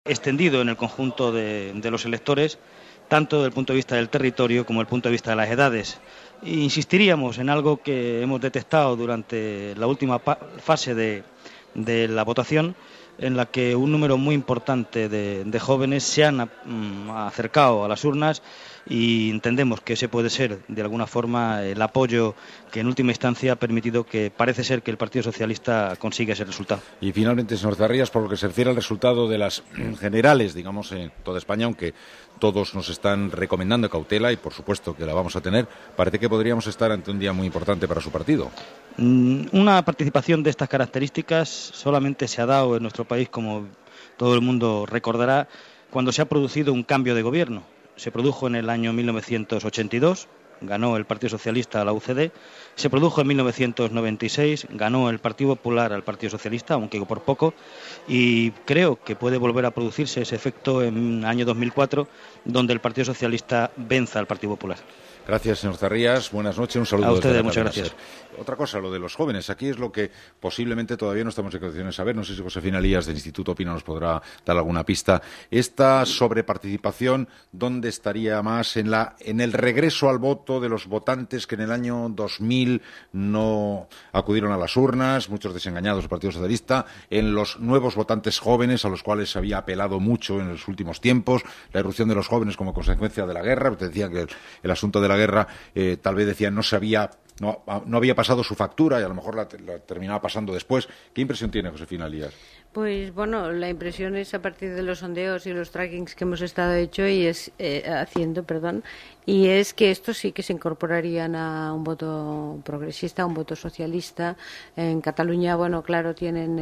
extendido en el conjunto de los electores, tanto desde el punto de vista del territorio como desde el punto de vista de las edades. E insistiríamos en algo que hemos detectado durante la última fase de la votación, en la que un número muy importante de jóvenes se han acercado a las urnas, y entendemos que ese puede ser de alguna forma el apoyo que en última instancia ha permitido que parece ser que el Partido Socialista consiga ese resultado. Y finalmente, señor Zarrías, por lo que se refiere al resultado de las generales, digamos, en toda España, aunque todos nos están recomendando cautela, y por supuesto que la vamos a tener, parece que podríamos estar ante un día muy importante para su partido. Una participación de estas características solamente se ha dado en nuestro país, como todo el mundo recordará, cuando se ha producido un cambio de gobierno. Se produjo en el año 1982, ganó el Partido Socialista a la UCD, se produjo en 1996, ganó el Partido Popular al Partido Socialista, aunque por poco, y creo que puede volver a producirse ese efecto en el año 2004, donde el Partido Socialista venza al Partido Popular. Gracias, señor Zarrías. Buenas noches. Un saludo. A ustedes, muchas gracias. Otra cosa, lo de los jóvenes. Aquí es lo que posiblemente todavía no estamos en condiciones de saber. No sé si Josefina Lías, del Instituto Opina, nos podrá dar alguna pista. Esta sobreparticipación, ¿dónde estaría más? En el regreso al voto de los votantes que en el año 2000 no acudieron a las urnas, muchos desengañados del Partido Socialista, en los nuevos votantes jóvenes, a los cuales se había apelado mucho en los últimos tiempos, la irrupción de los jóvenes como consecuencia de la guerra. Usted decía que el asunto de la guerra, tal vez decían, no había pasado su factura, y a lo mejor la terminaba pasando después. ¿Qué impresión tiene Josefina Lías? Pues bueno, la impresión es, a partir de los sondeos y los trackings que hemos estado haciendo, y es que estos sí que se incorporarían a un voto progresista, a un voto socialista. En Cataluña, bueno, claro,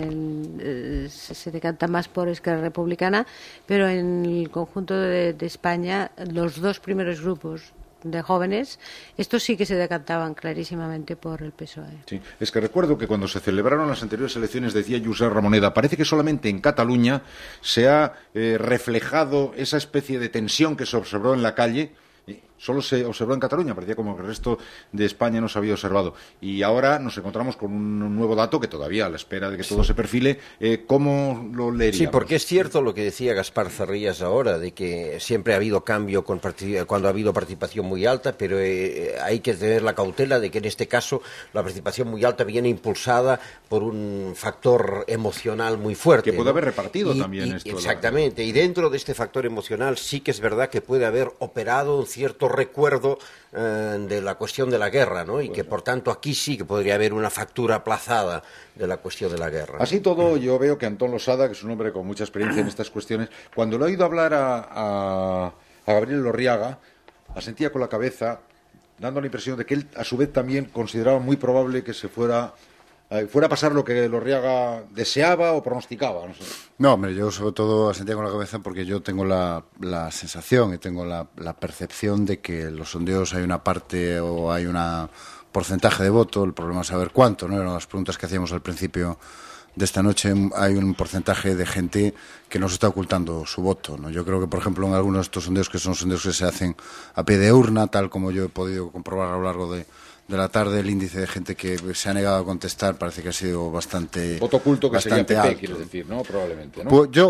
se decanta más por Esquerra Republicana, pero en el conjunto de España, los dos primeros grupos de jóvenes, estos sí que se decantaban clarísimamente por el PSOE. Sí, es que recuerdo que cuando se celebraron las anteriores elecciones, decía Josep Ramoneda, parece que solamente en Cataluña se ha reflejado esa especie de tensión que se observó en la calle. Solo se observó en Cataluña, parecía como que el resto de España no se había observado. Y ahora nos encontramos con un nuevo dato que todavía, a la espera de que todo se perfile, ¿cómo lo leeríamos? Sí, porque es cierto lo que decía Gaspar Zarrías ahora, de que siempre ha habido cambio cuando ha habido participación muy alta, pero hay que tener la cautela de que en este caso la participación muy alta viene impulsada por un factor emocional muy fuerte. Que puede haber repartido también esto. Exactamente, y dentro de este factor emocional sí que es verdad que puede haber operado un cierto recuerdo de la cuestión de la guerra, ¿no? Y que por tanto aquí sí que podría haber una factura aplazada de la cuestión de la guerra. Así todo, yo veo que Antón Losada, que es un hombre con mucha experiencia en estas cuestiones, cuando lo he oído hablar a Gabriel Lorriaga, asentía con la cabeza, dando la impresión de que él a su vez también consideraba muy probable que se fuera a pasar lo que Lorriaga deseaba o pronosticaba, no sé. No, hombre, yo sobre todo asentía con la cabeza porque yo tengo la sensación y tengo la percepción de que en los sondeos hay una parte o hay un porcentaje de voto, el problema es saber cuánto, ¿no? Eran las preguntas que hacíamos al principio de esta noche. Hay un porcentaje de gente que nos está ocultando su voto, ¿no? Yo creo que, por ejemplo, en algunos de estos sondeos, que son sondeos que se hacen a pie de urna, tal como yo he podido comprobar a lo largo de la tarde, el índice de gente que se ha negado a contestar parece que ha sido bastante voto oculto, que sería PP, alto. quieres decir, ¿no? Probablemente, ¿no? Pues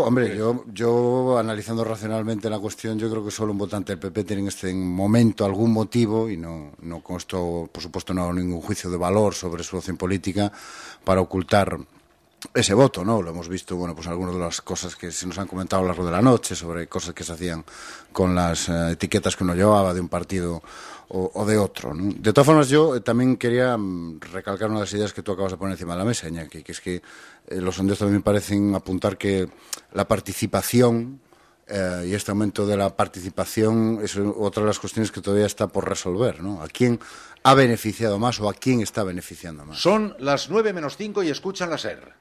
yo analizando racionalmente la cuestión, yo creo que solo un votante del PP tiene en este momento algún motivo, y no con esto, por supuesto, no hago ningún juicio de valor sobre su opción política, para ocultar ese voto, ¿no? Lo hemos visto, bueno, pues algunas de las cosas que se nos han comentado a lo largo de la noche, sobre cosas que se hacían con las etiquetas que uno llevaba de un partido o de otro, ¿no? De todas formas, yo también quería recalcar una de las ideas que tú acabas de poner encima de la mesa, Iñaki, que es que los sondeos también parecen apuntar que la participación y este aumento de la participación es otra de las cuestiones que todavía está por resolver, ¿no? ¿A quién ha beneficiado más o a quién está beneficiando más? Son las 9:05 y escuchan la SER.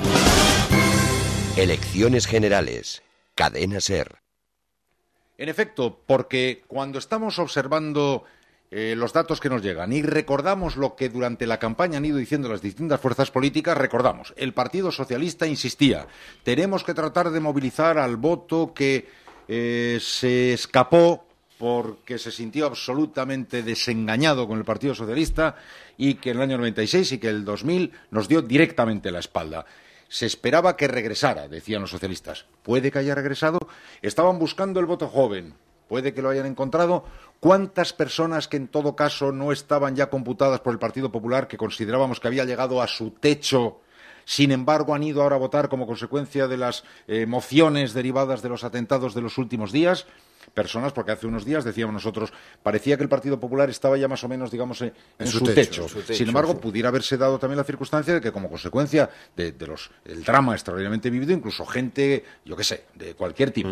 Elecciones generales. Cadena SER. En efecto, porque cuando estamos observando los datos que nos llegan y recordamos lo que durante la campaña han ido diciendo las distintas fuerzas políticas, recordamos, el Partido Socialista insistía, tenemos que tratar de movilizar al voto que se escapó porque se sintió absolutamente desengañado con el Partido Socialista y que en el año 96 y que el 2000 nos dio directamente la espalda. Se esperaba que regresara, decían los socialistas. ¿Puede que haya regresado? Estaban buscando el voto joven. ¿Puede que lo hayan encontrado? ¿Cuántas personas que en todo caso no estaban ya computadas por el Partido Popular, que considerábamos que había llegado a su techo, sin embargo han ido ahora a votar como consecuencia de las mociones derivadas de los atentados de los últimos días? Personas, porque hace unos días decíamos nosotros, parecía que el Partido Popular estaba ya más o menos, digamos, en su techo. Sin embargo, pudiera haberse dado también la circunstancia de que, como consecuencia del drama extraordinariamente vivido, incluso gente, yo qué sé, de cualquier tipo.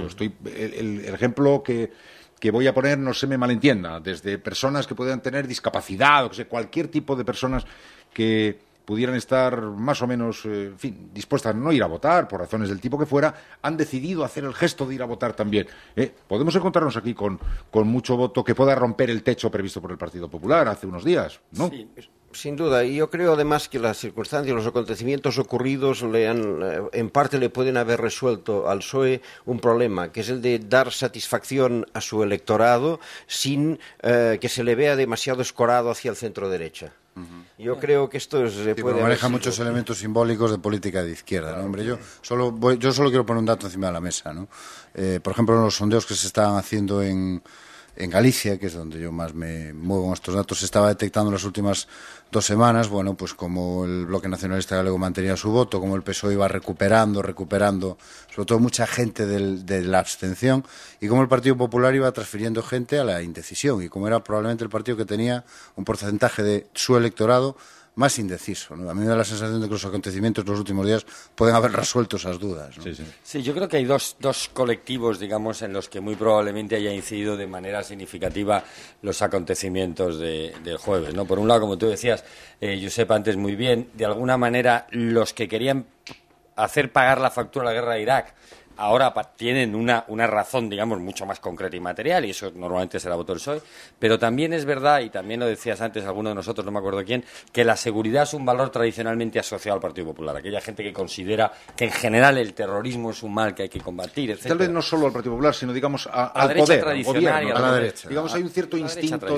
El ejemplo que voy a poner, no se me malentienda, desde personas que puedan tener discapacidad, o que sé, cualquier tipo de personas que pudieran estar más o menos, en fin, dispuestas a no ir a votar, por razones del tipo que fuera, han decidido hacer el gesto de ir a votar también. Podemos encontrarnos aquí con mucho voto que pueda romper el techo previsto por el Partido Popular hace unos días, ¿no? Sí, sin duda. Y yo creo además que las circunstancias, los acontecimientos ocurridos en parte le pueden haber resuelto al PSOE un problema, que es el de dar satisfacción a su electorado sin que se le vea demasiado escorado hacia el centro-derecha. Yo creo que esto maneja muchos elementos simbólicos de política de izquierda, ¿no? Hombre, yo solo quiero poner un dato encima de la mesa, ¿no? Por ejemplo, en los sondeos que se estaban haciendo en Galicia, que es donde yo más me muevo en estos datos, se estaba detectando en las últimas 2 semanas, bueno, pues como el Bloque Nacionalista Galego mantenía su voto, como el PSOE iba recuperando, sobre todo mucha gente de la abstención, y como el Partido Popular iba transfiriendo gente a la indecisión, y como era probablemente el partido que tenía un porcentaje de su electorado más indeciso, ¿no? A mí me da la sensación de que los acontecimientos de los últimos días pueden haber resuelto esas dudas, ¿no? Sí, yo creo que hay dos colectivos, digamos, en los que muy probablemente haya incidido de manera significativa los acontecimientos del jueves, ¿no? Por un lado, como tú decías, Josep, antes muy bien, de alguna manera los que querían hacer pagar la factura a la guerra de Irak ahora tienen una razón, digamos, mucho más concreta y material, y eso normalmente será voto del PSOE, pero también es verdad, y también lo decías antes alguno de nosotros, no me acuerdo quién, que la seguridad es un valor tradicionalmente asociado al Partido Popular. Aquella gente que considera que en general el terrorismo es un mal que hay que combatir, etc. Tal vez no solo al Partido Popular, sino, digamos, al poder, tradicional, al gobierno, a la derecha. Digamos, hay un cierto instinto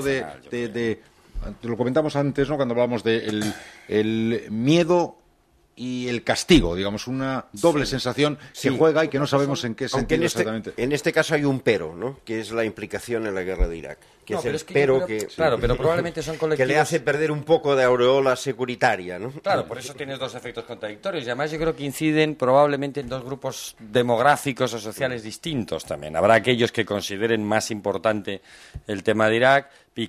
de lo comentamos antes, ¿no?, cuando hablábamos de el miedo y el castigo, digamos, una doble sensación que juega y que no sabemos en qué sentido exactamente. En este caso hay un pero, ¿no?, que es la implicación en la guerra de Irak. Claro, pero probablemente son colectivos que le hace perder un poco de aureola securitaria, ¿no? Claro, por eso tienes dos efectos contradictorios, y además yo creo que inciden probablemente en dos grupos demográficos o sociales distintos también. Habrá aquellos que consideren más importante el tema de Irak y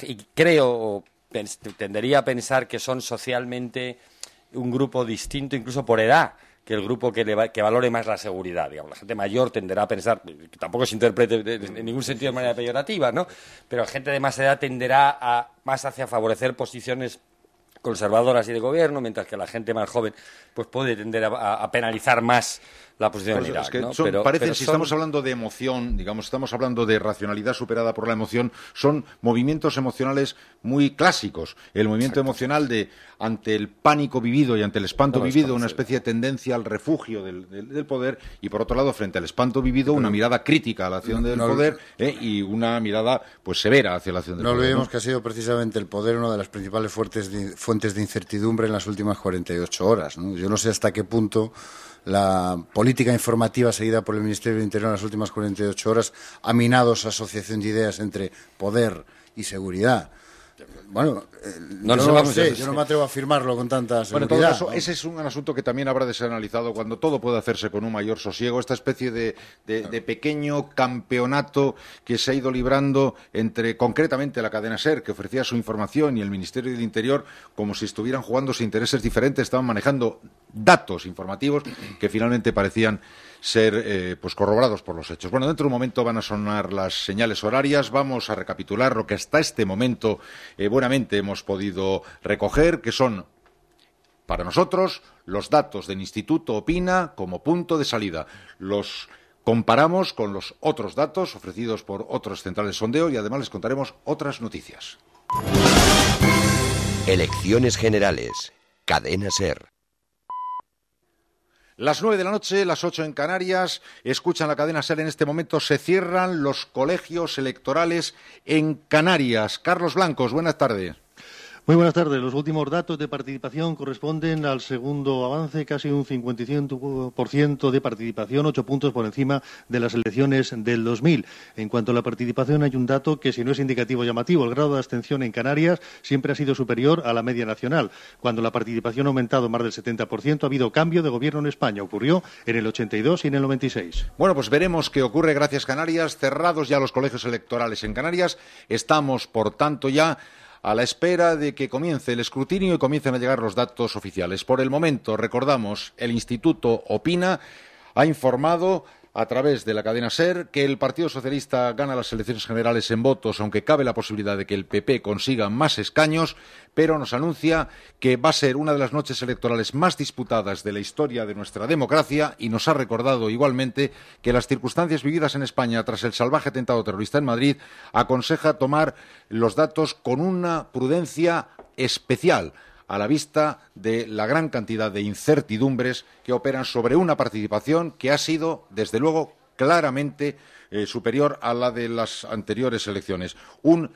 tendería a pensar que son socialmente un grupo distinto, incluso por edad, que el grupo que valore más la seguridad. Digamos, la gente mayor tenderá a pensar, que tampoco se interprete en ningún sentido de manera peyorativa, ¿no? Pero la gente de más edad tenderá más hacia favorecer posiciones conservadoras y de gobierno, mientras que la gente más joven pues puede tender a penalizar más la posición en Irak, es que ¿no? Si estamos hablando de emoción, digamos, estamos hablando de racionalidad superada por la emoción, son movimientos emocionales muy clásicos. El movimiento emocional ante el pánico vivido y ante el espanto vivido, una especie de tendencia al refugio del poder, y por otro lado, frente al espanto vivido, una mirada crítica a la acción del poder y una mirada pues severa hacia la acción del poder. No olvidemos que ha sido precisamente el poder una de las principales fuentes de incertidumbre en las últimas 48 horas, ¿no? Yo no sé hasta qué punto la política informativa seguida por el Ministerio del Interior en las últimas 48 horas ha minado esa asociación de ideas entre poder y seguridad. Bueno, yo no me atrevo a afirmarlo con tanta seguridad. Bueno, en todo caso, ese es un asunto que también habrá de ser analizado cuando todo pueda hacerse con un mayor sosiego, esta especie de pequeño campeonato que se ha ido librando entre, concretamente, la cadena SER, que ofrecía su información, y el Ministerio del Interior, como si estuvieran jugándose intereses diferentes, estaban manejando datos informativos que finalmente parecían ser pues corroborados por los hechos. Bueno, dentro de un momento van a sonar las señales horarias. Vamos a recapitular lo que hasta este momento buenamente hemos podido recoger, que son, para nosotros, los datos del Instituto Opina como punto de salida. Los comparamos con los otros datos ofrecidos por otras centrales de sondeo y además les contaremos otras noticias. Elecciones generales. Cadena SER. Las 9 de la noche, las 8 en Canarias, escuchan la cadena SER. En este momento se cierran los colegios electorales en Canarias. Carlos Blancos, buenas tardes. Muy buenas tardes. Los últimos datos de participación corresponden al segundo avance, casi un 55% de participación, 8 puntos por encima de las elecciones del 2000. En cuanto a la participación, hay un dato que, si no es indicativo llamativo, el grado de abstención en Canarias siempre ha sido superior a la media nacional. Cuando la participación ha aumentado más del 70%, ha habido cambio de gobierno en España. Ocurrió en el 82 y en el 96. Bueno, pues veremos qué ocurre. Gracias, Canarias. Cerrados ya los colegios electorales en Canarias. Estamos, por tanto, ya a la espera de que comience el escrutinio y comiencen a llegar los datos oficiales. Por el momento, recordamos, el Instituto Opina ha informado a través de la cadena SER que el Partido Socialista gana las elecciones generales en votos, aunque cabe la posibilidad de que el PP consiga más escaños, pero nos anuncia que va a ser una de las noches electorales más disputadas de la historia de nuestra democracia y nos ha recordado igualmente que las circunstancias vividas en España tras el salvaje atentado terrorista en Madrid aconseja tomar los datos con una prudencia especial, a la vista de la gran cantidad de incertidumbres que operan sobre una participación que ha sido, desde luego, claramente superior a la de las anteriores elecciones. Un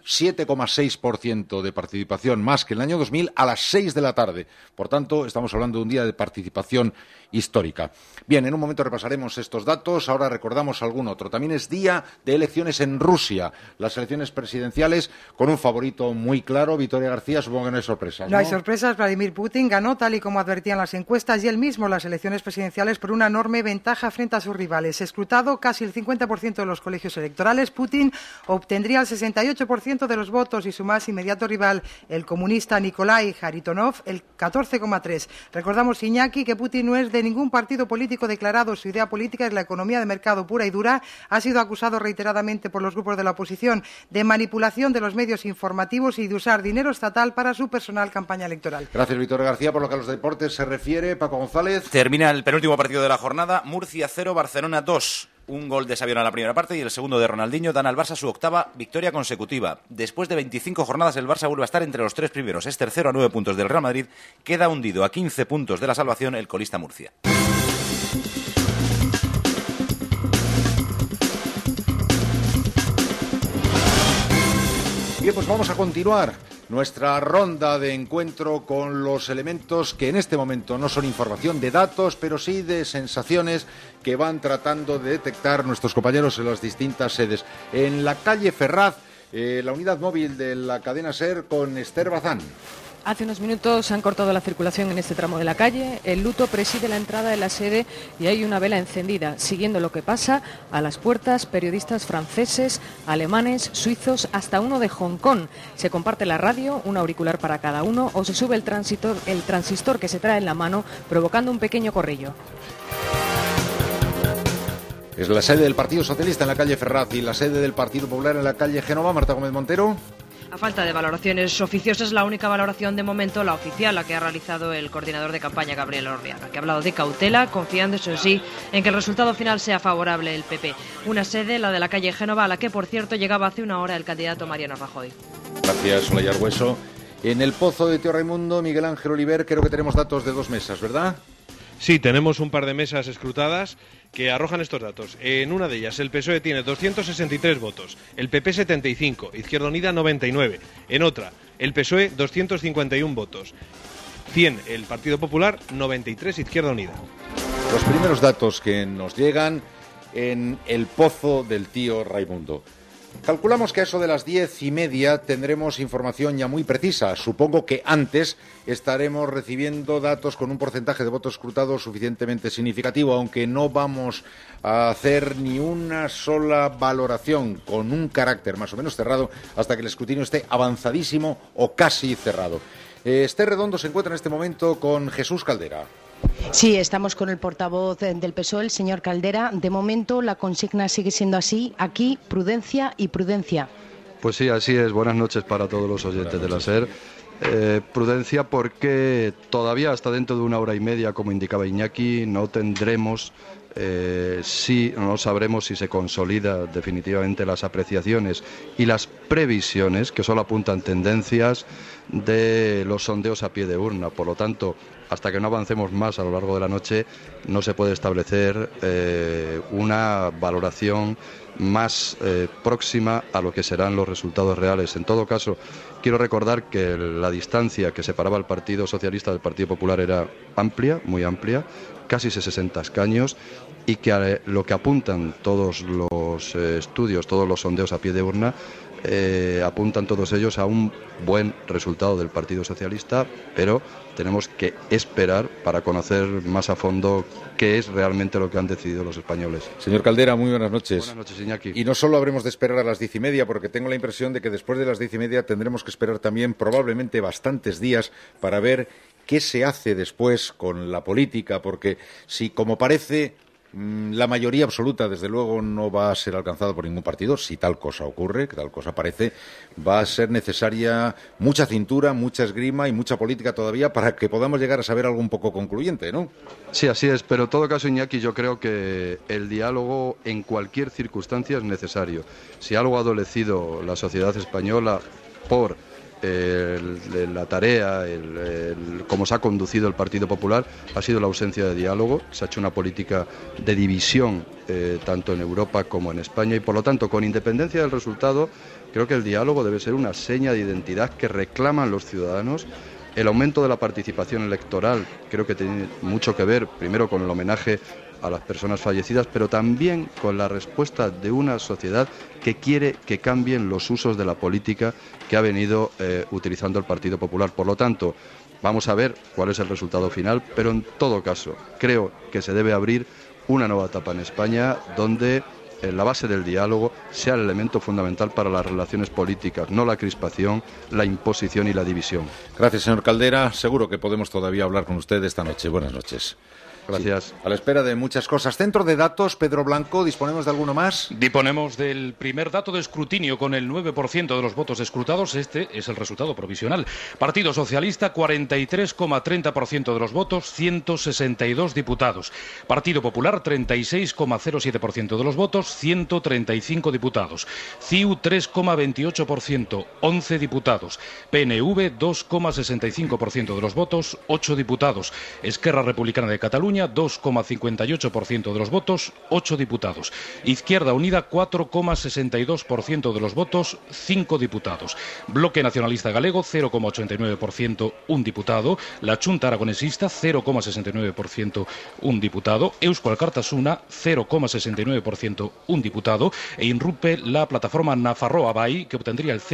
7,6% de participación más que en el año 2000 a las 6 de la tarde. Por tanto, estamos hablando de un día de participación histórica. Bien, en un momento repasaremos estos datos. Ahora recordamos algún otro. También es día de elecciones en Rusia. Las elecciones presidenciales con un favorito muy claro. Victoria García, supongo que no hay sorpresas, ¿no? No hay sorpresas. Vladimir Putin ganó, tal y como advertían las encuestas, y él mismo las elecciones presidenciales por una enorme ventaja frente a sus rivales. Escrutado casi el 50% de los colegios electorales, Putin obtendría el 68% de los votos y su más inmediato rival, el comunista Nikolai Kharitonov, el 14,3%. Recordamos, Iñaki, que Putin no es de ningún partido político declarado. Su idea política es la economía de mercado pura y dura. Ha sido acusado reiteradamente por los grupos de la oposición de manipulación de los medios informativos y de usar dinero estatal para su personal campaña electoral. Gracias, Victoria García. Por lo que a los deportes se refiere, Paco González. Termina el penúltimo partido de la jornada. Murcia 0, Barcelona 2. Un gol de Xavi en la primera parte y el segundo de Ronaldinho dan al Barça su octava victoria consecutiva. Después de 25 jornadas, el Barça vuelve a estar entre los 3 primeros. Es tercero a 9 puntos del Real Madrid. Queda hundido a 15 puntos de la salvación el colista Murcia. Bien, pues vamos a continuar nuestra ronda de encuentro con los elementos que en este momento no son información de datos, pero sí de sensaciones que van tratando de detectar nuestros compañeros en las distintas sedes. En la calle Ferraz, la unidad móvil de la cadena SER con Esther Bazán. Hace unos minutos han cortado la circulación en este tramo de la calle. El luto preside la entrada de la sede y hay una vela encendida. Siguiendo lo que pasa, a las puertas, periodistas franceses, alemanes, suizos, hasta uno de Hong Kong. Se comparte la radio, un auricular para cada uno, o se sube el transistor que se trae en la mano, provocando un pequeño corrillo. Es la sede del Partido Socialista en la calle Ferraz y la sede del Partido Popular en la calle Génova. Marta Gómez Montero. A falta de valoraciones oficiosas, la única valoración de momento, la oficial, la que ha realizado el coordinador de campaña, Gabriel Orriaga, que ha hablado de cautela, confiando, eso sí, en que el resultado final sea favorable el PP. Una sede, la de la calle Génova, a la que, por cierto, llegaba hace una hora el candidato Mariano Rajoy. Gracias, Solayar Hueso. En el Pozo de Tío Raimundo, Miguel Ángel Oliver, creo que tenemos datos de 2 mesas, ¿verdad? Sí, tenemos un par de mesas escrutadas que arrojan estos datos. En una de ellas, el PSOE tiene 263 votos, el PP 75, Izquierda Unida 99. En otra, el PSOE 251 votos, 100 el Partido Popular, 93 Izquierda Unida. Los primeros datos que nos llegan en el Pozo del Tío Raimundo. Calculamos que a eso de las 10:30 tendremos información ya muy precisa. Supongo que antes estaremos recibiendo datos con un porcentaje de votos escrutados suficientemente significativo, aunque no vamos a hacer ni una sola valoración con un carácter más o menos cerrado hasta que el escrutinio esté avanzadísimo o casi cerrado. Esther Redondo se encuentra en este momento con Jesús Caldera. Sí, estamos con el portavoz del PSOE, el señor Caldera. De momento la consigna sigue siendo así, aquí prudencia y prudencia. Pues sí, así es. Buenas noches para todos los oyentes de la SER. Prudencia porque todavía hasta dentro de 1 hora y media, como indicaba Iñaki, no tendremos, no sabremos si se consolida definitivamente las apreciaciones y las previsiones, que solo apuntan tendencias de los sondeos a pie de urna. Por lo tanto, hasta que no avancemos más a lo largo de la noche, no se puede establecer una valoración más próxima a lo que serán los resultados reales. En todo caso, quiero recordar que la distancia que separaba al Partido Socialista del Partido Popular era amplia, muy amplia, casi 60 escaños, y que lo que apuntan todos los estudios, todos los sondeos a pie de urna, apuntan todos ellos a un buen resultado del Partido Socialista, pero tenemos que esperar para conocer más a fondo qué es realmente lo que han decidido los españoles. Señor Caldera, muy buenas noches. Buenas noches, Iñaki. Y no solo habremos de esperar a las 10:30, porque tengo la impresión de que después de las 10:30 tendremos que esperar también probablemente bastantes días para ver qué se hace después con la política, porque si, como parece, la mayoría absoluta, desde luego, no va a ser alcanzada por ningún partido. Si tal cosa ocurre, que tal cosa parece, va a ser necesaria mucha cintura, mucha esgrima y mucha política todavía para que podamos llegar a saber algo un poco concluyente, ¿no? Sí, así es, pero en todo caso, Iñaki, yo creo que el diálogo en cualquier circunstancia es necesario. Si algo ha adolecido la sociedad española por la tarea, cómo se ha conducido el Partido Popular, ha sido la ausencia de diálogo. Se ha hecho una política de división tanto en Europa como en España, y por lo tanto, con independencia del resultado, creo que el diálogo debe ser una seña de identidad que reclaman los ciudadanos. El aumento de la participación electoral creo que tiene mucho que ver, primero, con el homenaje a las personas fallecidas, pero también con la respuesta de una sociedad que quiere que cambien los usos de la política que ha venido utilizando el Partido Popular. Por lo tanto, vamos a ver cuál es el resultado final, pero en todo caso creo que se debe abrir una nueva etapa en España donde la base del diálogo sea el elemento fundamental para las relaciones políticas, no la crispación, la imposición y la división. Gracias, señor Caldera. Seguro que podemos todavía hablar con usted esta noche. Buenas noches. Gracias. Sí, a la espera de muchas cosas. Centro de datos, Pedro Blanco, ¿disponemos de alguno más? Disponemos del primer dato de escrutinio con el 9% de los votos escrutados. Este es el resultado provisional. Partido Socialista, 43,30% de los votos, 162 diputados. Partido Popular, 36,07% de los votos, 135 diputados. CiU, 3,28%, 11 diputados. PNV, 2,65% de los votos, 8 diputados. Esquerra Republicana de Cataluña, 2,58% de los votos, 8 diputados. Izquierda Unida, 4,62% de los votos, 5 diputados. Bloque Nacionalista Galego, 0,89%, 1 diputado. La Chunta Aragonesista, 0,69%, 1 diputado. Eusko Alkartasuna, 0,69%, 1 diputado. E irrumpe la plataforma Nafarroa Bai, que obtendría el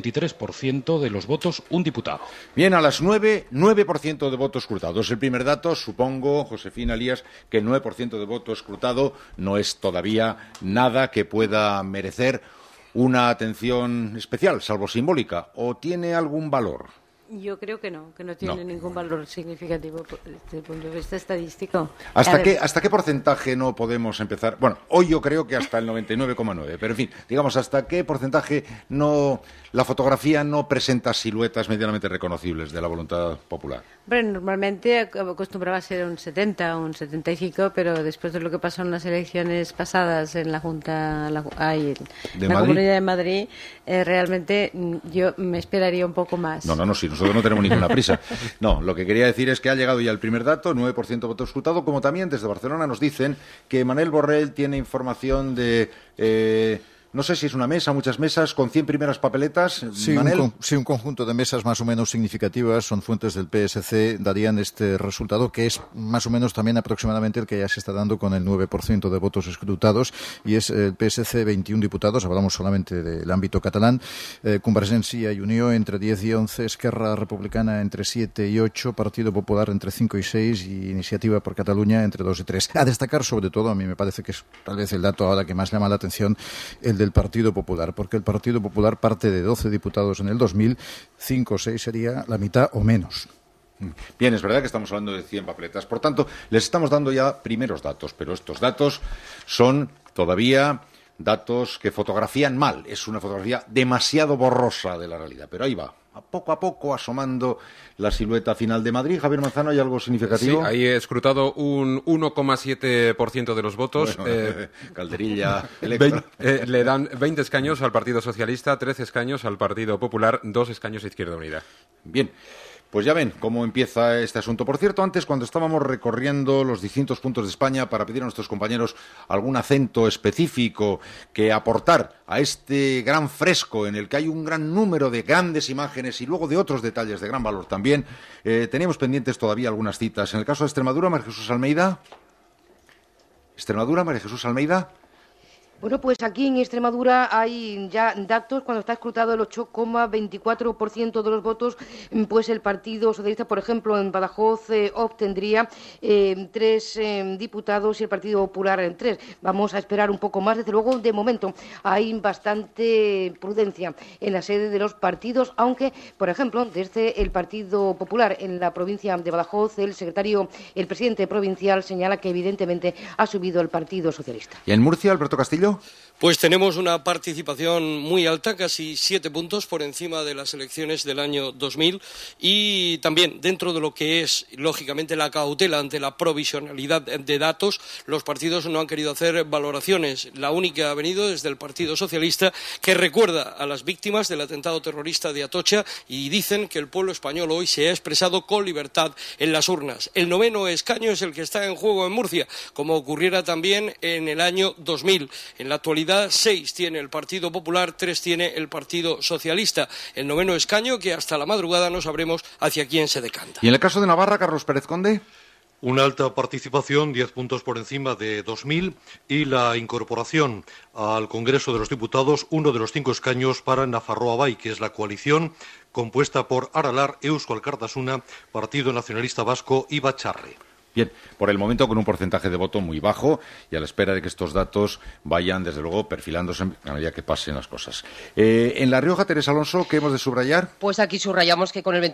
0,23% de los votos, 1 diputado. Bien, a las 9% de votos escrutados. El primer dato, supongo, Josefina Lías, que el 9% de voto escrutado no es todavía nada que pueda merecer una atención especial, salvo simbólica, ¿o tiene algún valor? Yo creo que no tiene ningún valor significativo desde el punto de vista estadístico. ¿Hasta qué porcentaje no podemos empezar? Bueno, hoy yo creo que hasta el 99,9%, pero en fin, digamos, ¿hasta qué porcentaje la fotografía no presenta siluetas medianamente reconocibles de la voluntad popular? Bueno, normalmente acostumbraba a ser un 70, un 75, pero después de lo que pasó en las elecciones pasadas en la Junta, en la Comunidad de Madrid, realmente yo me esperaría un poco más. No, sí, nosotros no tenemos ninguna prisa. No, lo que quería decir es que ha llegado ya el primer dato, 9% de voto escrutado, como también desde Barcelona nos dicen que Manel Borrell tiene información de... no sé si es una mesa, muchas mesas, con 100 primeras papeletas. Sí, un conjunto de mesas más o menos significativas, son fuentes del PSC, darían este resultado, que es más o menos también aproximadamente el que ya se está dando con el 9% de votos escrutados, y es el PSC 21 diputados, hablamos solamente del ámbito catalán, Convergencia y Unió entre 10 y 11, Esquerra Republicana entre 7 y 8, Partido Popular entre 5 y 6 y Iniciativa por Cataluña entre 2 y 3. A destacar sobre todo, a mí me parece que es tal vez el dato ahora que más llama la atención, el del Partido Popular, porque el Partido Popular parte de 12 diputados en el 2000, 5 o 6 sería la mitad o menos. Bien, es verdad que estamos hablando de 100 papeletas, por tanto, les estamos dando ya primeros datos, pero estos datos son todavía datos que fotografían mal, es una fotografía demasiado borrosa de la realidad, pero ahí va poco a poco asomando la silueta final de Madrid. Javier Manzano, ¿hay algo significativo? Sí, ahí he escrutado un 1,7% de los votos. Bueno, Calderilla, Electra. Le dan 20 escaños al Partido Socialista, 13 escaños al Partido Popular, 2 escaños a Izquierda Unida. Bien. Pues ya ven cómo empieza este asunto. Por cierto, antes, cuando estábamos recorriendo los distintos puntos de España para pedir a nuestros compañeros algún acento específico que aportar a este gran fresco en el que hay un gran número de grandes imágenes y luego de otros detalles de gran valor también, teníamos pendientes todavía algunas citas. En el caso de Extremadura, María Jesús Almeida. Extremadura, María Jesús Almeida. Bueno, pues aquí en Extremadura hay ya datos, cuando está escrutado el 8,24% de los votos, pues el Partido Socialista, por ejemplo, en Badajoz obtendría 3 diputados y el Partido Popular 3. Vamos a esperar un poco más. Desde luego, de momento, hay bastante prudencia en la sede de los partidos, aunque, por ejemplo, desde el Partido Popular en la provincia de Badajoz, el presidente provincial señala que evidentemente ha subido el Partido Socialista. ¿Y en Murcia, Alberto Castillo? Pues tenemos una participación muy alta, casi 7 puntos por encima de las elecciones del año 2000 y también dentro de lo que es, lógicamente, la cautela ante la provisionalidad de datos, los partidos no han querido hacer valoraciones. La única ha venido desde el Partido Socialista, que recuerda a las víctimas del atentado terrorista de Atocha y dicen que el pueblo español hoy se ha expresado con libertad en las urnas. El 9º escaño es el que está en juego en Murcia, como ocurriera también en el año 2000. En la actualidad, 6 tiene el Partido Popular, 3 tiene el Partido Socialista. El 9º escaño que hasta la madrugada no sabremos hacia quién se decanta. ¿Y en el caso de Navarra, Carlos Pérez Conde? Una alta participación, 10 puntos por encima de 2000, y la incorporación al Congreso de los Diputados, uno de los 5 escaños para Nafarroa Bai, que es la coalición compuesta por Aralar, Eusko Alkartasuna, Partido Nacionalista Vasco y Bacharre. Bien, por el momento con un porcentaje de voto muy bajo y a la espera de que estos datos vayan, desde luego, perfilándose a medida que pasen las cosas. En La Rioja, Teresa Alonso, ¿qué hemos de subrayar? Pues aquí subrayamos que con el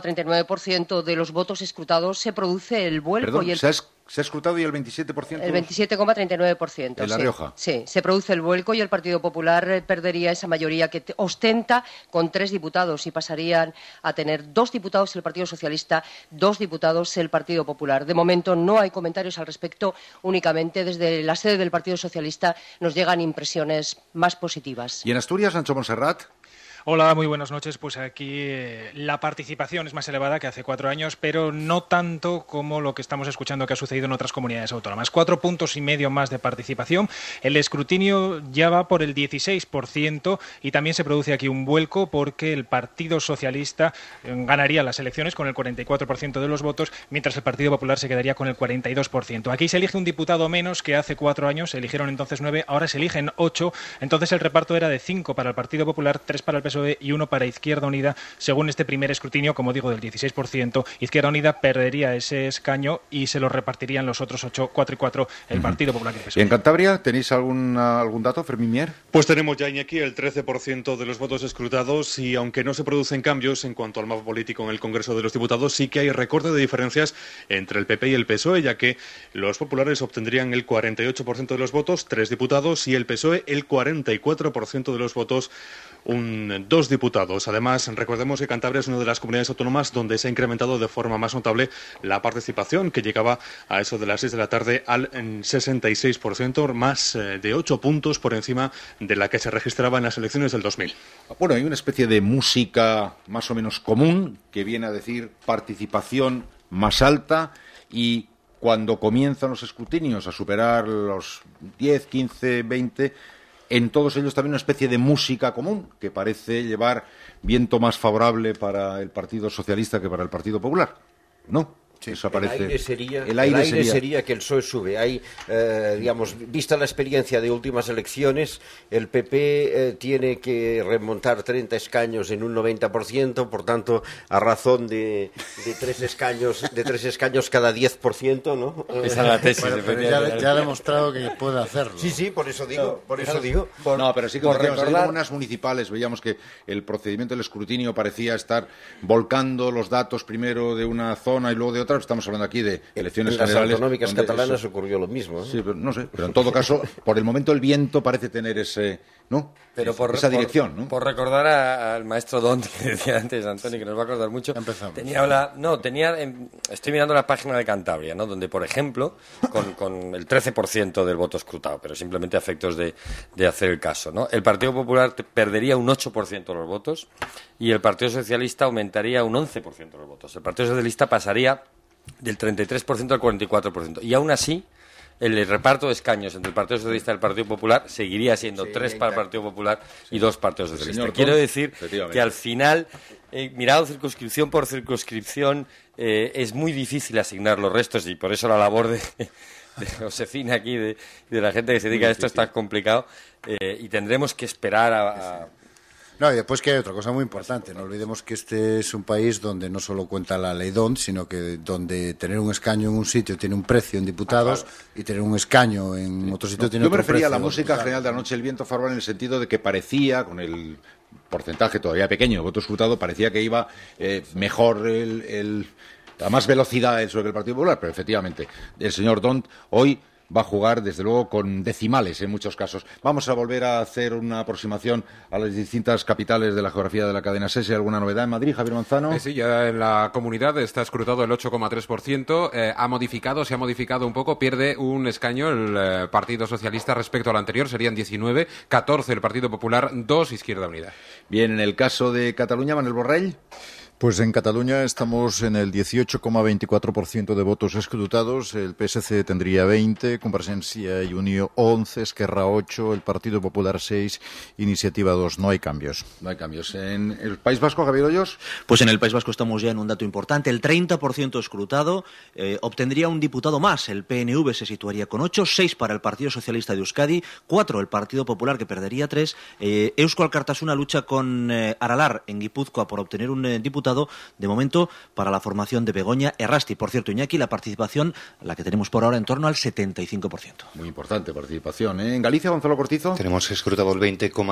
27,39% de los votos escrutados se produce el vuelco. Perdón, ¿se ha escrutado y el 27%? El 27,39%. ¿En La Rioja? Sí, se produce el vuelco y el Partido Popular perdería esa mayoría que ostenta con 3 diputados y pasarían a tener 2 diputados el Partido Socialista, 2 diputados el Partido Popular. De momento no hay comentarios al respecto, únicamente desde la sede del Partido Socialista nos llegan impresiones más positivas. ¿Y en Asturias, Sancho Monserrat? Hola, muy buenas noches. Pues aquí la participación es más elevada que hace 4 años, pero no tanto como lo que estamos escuchando que ha sucedido en otras comunidades autónomas. 4,5 puntos más de participación. El escrutinio ya va por el 16% y también se produce aquí un vuelco porque el Partido Socialista ganaría las elecciones con el 44% de los votos, mientras el Partido Popular se quedaría con el 42%. Aquí se elige un diputado menos que hace 4 años. Se eligieron entonces 9, ahora se eligen 8. Entonces el reparto era de 5 para el Partido Popular, 3 para el PSOE y 1 para Izquierda Unida. Según este primer escrutinio, como digo, del 16%, Izquierda Unida perdería ese escaño y se lo repartirían los otros 8, 4 y 4, el Partido Popular y el PSOE. ¿Y en Cantabria tenéis algún dato, Fermín Mier? Pues tenemos ya, Iñaki, el 13% de los votos escrutados y aunque no se producen cambios en cuanto al mapa político en el Congreso de los Diputados, sí que hay recorte de diferencias entre el PP y el PSOE, ya que los populares obtendrían el 48% de los votos, 3 diputados, y el PSOE el 44% de los votos, 2 diputados. Además, recordemos que Cantabria es una de las comunidades autónomas donde se ha incrementado de forma más notable la participación, que llegaba a eso de las 6 de la tarde al 66%, más de 8 puntos por encima de la que se registraba en las elecciones del 2000. Bueno, hay una especie de música más o menos común que viene a decir participación más alta y cuando comienzan los escrutinios a superar los 10, 15, 20... en todos ellos también una especie de música común que parece llevar viento más favorable para el Partido Socialista que para el Partido Popular, ¿no? Sí, eso aparece. El aire sería que el PSOE sube. Hay, vista la experiencia de últimas elecciones, el PP tiene que remontar 30 escaños en un 90%, por tanto, a razón de 3 escaños cada 10%, ¿no? Esa es la tesis. Bueno, pero ya ha demostrado que puede hacerlo. Sí, por eso digo. No, pero sí que en unas municipales veíamos que el procedimiento del escrutinio parecía estar volcando los datos primero de una zona y luego de otra. otra, estamos hablando aquí de elecciones en las generales. Autonómicas catalanas ocurrió lo mismo. Sí, pero no sé, pero en todo caso, por el momento el viento parece tener ese, ¿no? Pero esa dirección, ¿no? Por recordar al maestro Dont, que decía antes, Antonio, que nos va a acordar mucho. Estoy mirando la página de Cantabria, ¿no? Donde, por ejemplo, con el 13% del voto escrutado, pero simplemente a efectos de hacer el caso, ¿no? El Partido Popular perdería un 8% de los votos y el Partido Socialista aumentaría un 11% de los votos. El Partido Socialista pasaría del 33% al 44%. Y aún así, el reparto de escaños entre el Partido Socialista y el Partido Popular seguiría siendo 3 para el Partido Popular y 2 para el Partido Socialista. Quiero decir que al final, mirado circunscripción por circunscripción, es muy difícil asignar los restos y por eso la labor de Josefina aquí, de la gente que se dedica a esto, es tan complicado y tendremos que esperar a No, y después que hay otra cosa muy importante. No olvidemos que este es un país donde no solo cuenta la ley DONT, sino que donde tener un escaño en un sitio tiene un precio en diputados y tener un escaño en otro sitio tiene otro precio. Yo me refería a la música general de la noche del viento favorable en el sentido de que parecía, con el porcentaje todavía pequeño de voto escrutado, parecía que iba mejor a más velocidad sobre el Partido Popular, pero efectivamente el señor Dont hoy va a jugar, desde luego, con decimales en muchos casos. Vamos a volver a hacer una aproximación a las distintas capitales de la geografía de la cadena SES. ¿Alguna novedad en Madrid, Javier Manzano? Sí, ya en la comunidad está escrutado el 8,3%. Se ha modificado un poco, pierde un escaño el Partido Socialista respecto al anterior, serían 19, 14 el Partido Popular, 2 Izquierda Unida. Bien, en el caso de Cataluña, Manuel Borrell. Pues en Cataluña estamos en el 18,24% de votos escrutados. El PSC tendría 20, Convergencia y Unió 11, Esquerra 8, el Partido Popular 6, Iniciativa 2. No hay cambios. No hay cambios. ¿En el País Vasco, Javier Hoyos? Pues en el País Vasco estamos ya en un dato importante. El 30% escrutado obtendría un diputado más. El PNV se situaría con 8, 6 para el Partido Socialista de Euskadi, 4 el Partido Popular, que perdería 3. Eusko Alkartasuna lucha con Aralar en Guipúzcoa por obtener un diputado. De momento, para la formación de Begoña Errasti. Por cierto, Iñaki, la participación, la que tenemos por ahora, en torno al 75%. Muy importante participación, ¿eh? En Galicia, Gonzalo Cortizo. Tenemos escrutado el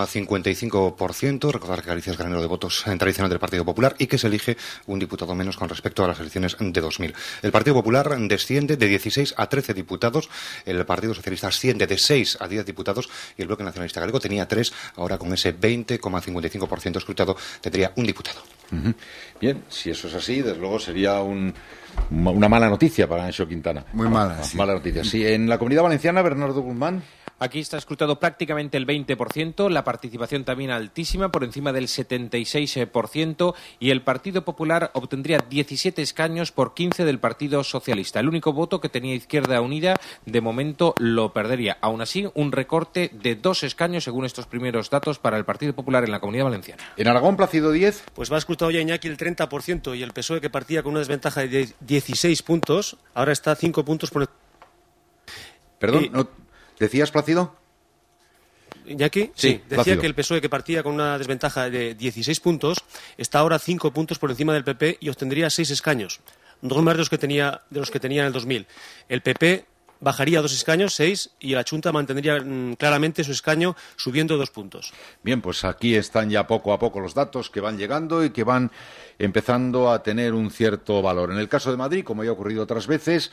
20,55%. Recordar que Galicia es granero de votos tradicional del Partido Popular y que se elige un diputado menos con respecto a las elecciones de 2000. El Partido Popular desciende de 16 a 13 diputados. El Partido Socialista asciende de 6 a 10 diputados y el Bloque Nacionalista Galego tenía 3. Ahora, con ese 20,55% escrutado, tendría un diputado. Bien, si eso es así, desde luego sería una mala noticia para Anxo Quintana. Muy mala, sí. Mala noticia. Sí, en la Comunidad Valenciana, Bernardo Guzmán. Aquí está escrutado prácticamente el 20%, la participación también altísima, por encima del 76%, y el Partido Popular obtendría 17 escaños por 15 del Partido Socialista. El único voto que tenía Izquierda Unida, de momento, lo perdería. Aún así, un recorte de 2 escaños, según estos primeros datos, para el Partido Popular en la Comunidad Valenciana. En Aragón, Plácido Díez. Pues va escrutado ya Iñaki el 30%, y el PSOE, que partía con una desventaja de 16 puntos, ahora está 5 puntos por... Perdón, no... ¿Decías, Plácido? Iñaki, sí, decía Plácido. Que el PSOE, que partía con una desventaja de 16 puntos, está ahora 5 puntos por encima del PP y obtendría 6 escaños, 2 más de los que tenía en el 2000. El PP bajaría 2 escaños, 6, y la Chunta mantendría claramente su escaño, subiendo 2 puntos. Bien, pues aquí están ya poco a poco los datos que van llegando y que van empezando a tener un cierto valor. En el caso de Madrid, como ya ha ocurrido otras veces,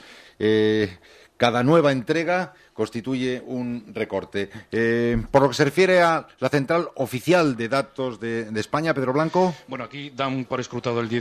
cada nueva entrega constituye un recorte. Por lo que se refiere a la central oficial de datos de España, Pedro Blanco. Bueno, aquí dan por escrutado el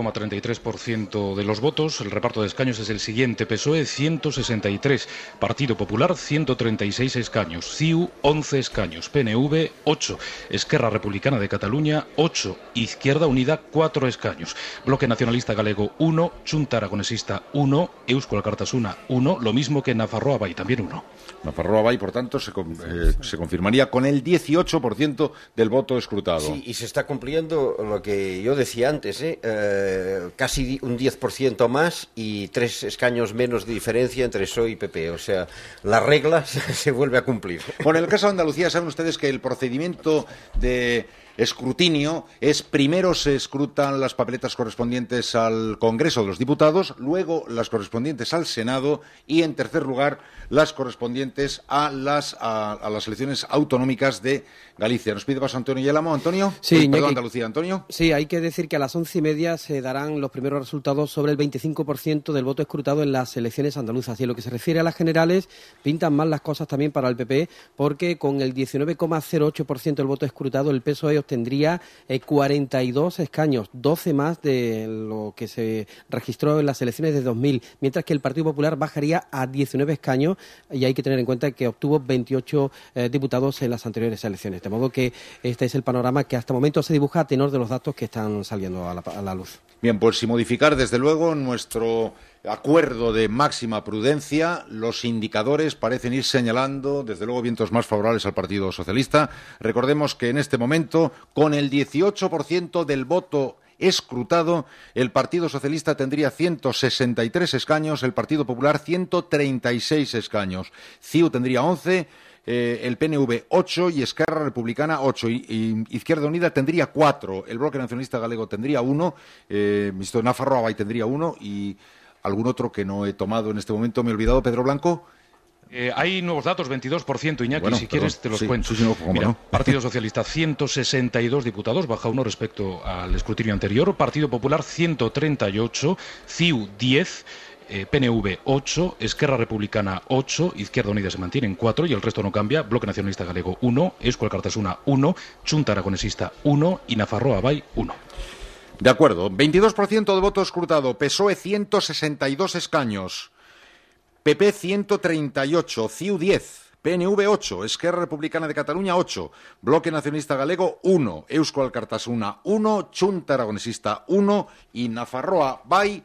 18,33% de los votos. El reparto de escaños es el siguiente: PSOE 163, Partido Popular 136 escaños, CiU 11 escaños, PNV 8, Esquerra Republicana de Cataluña 8, Izquierda Unida 4 escaños, Bloque Nacionalista Galego 1, Chunta Aragonesista 1, Eusko Alkartasuna 1, lo mismo que Nafarroa Bai, también 1. Nafarroa Bai, por tanto, se confirmaría con el 18% del voto escrutado. Sí, y se está cumpliendo lo que yo decía antes, casi un 10% más y 3 escaños menos de diferencia entre PSOE y PP. O sea, la regla se vuelve a cumplir. Bueno, en el caso de Andalucía, saben ustedes que el procedimiento de escrutinio es: primero se escrutan las papeletas correspondientes al Congreso de los Diputados, luego las correspondientes al Senado y, en tercer lugar, las correspondientes correspondientes a las elecciones autonómicas de Galicia. Nos pide paso Antonio Yelamo. Antonio. Sí, perdón, Andalucía. Antonio. Sí, hay que decir que a las 11:30 se darán los primeros resultados sobre el 25% del voto escrutado en las elecciones andaluzas. Y en lo que se refiere a las generales, pintan mal las cosas también para el PP, porque con el 19,08% del voto escrutado, el PSOE obtendría 42 escaños, 12 más de lo que se registró en las elecciones de 2000, mientras que el Partido Popular bajaría a 19 escaños, y hay que tener en cuenta que obtuvo 28 diputados en las anteriores elecciones. De modo que este es el panorama que hasta el momento se dibuja a tenor de los datos que están saliendo a la luz. Bien, pues sin modificar, desde luego, nuestro acuerdo de máxima prudencia, los indicadores parecen ir señalando, desde luego, vientos más favorables al Partido Socialista. Recordemos que en este momento, con el 18% del voto escrutado, el Partido Socialista tendría 163 escaños, el Partido Popular 136 escaños. CiU tendría 11, el PNV 8 y Esquerra Republicana 8. Y Izquierda Unida tendría 4. El Bloque Nacionalista Galego tendría 1. Nafarroa Bai tendría 1 y algún otro que no he tomado en este momento. ¿Me he olvidado, Pedro Blanco? Hay nuevos datos, 22%, Iñaki, bueno, si quieres te los cuento. Sí, Mira, no. Partido Socialista, 162 diputados, baja uno respecto al escrutinio anterior. Partido Popular, 138, CiU, 10, PNV, 8, Esquerra Republicana, 8, Izquierda Unida se mantiene en 4 y el resto no cambia. Bloque Nacionalista Galego, 1, Eusko Alkartasuna, 1, Chunta Aragonesista, 1 y Nafarroa Bai, 1. De acuerdo, 22% de voto escrutado, PSOE 162 escaños, PP 138, CiU 10, PNV 8, Esquerra Republicana de Cataluña 8, Bloque Nacionalista Galego 1, Eusko Alkartasuna 1, Chunta Aragonesista 1 y Nafarroa Bai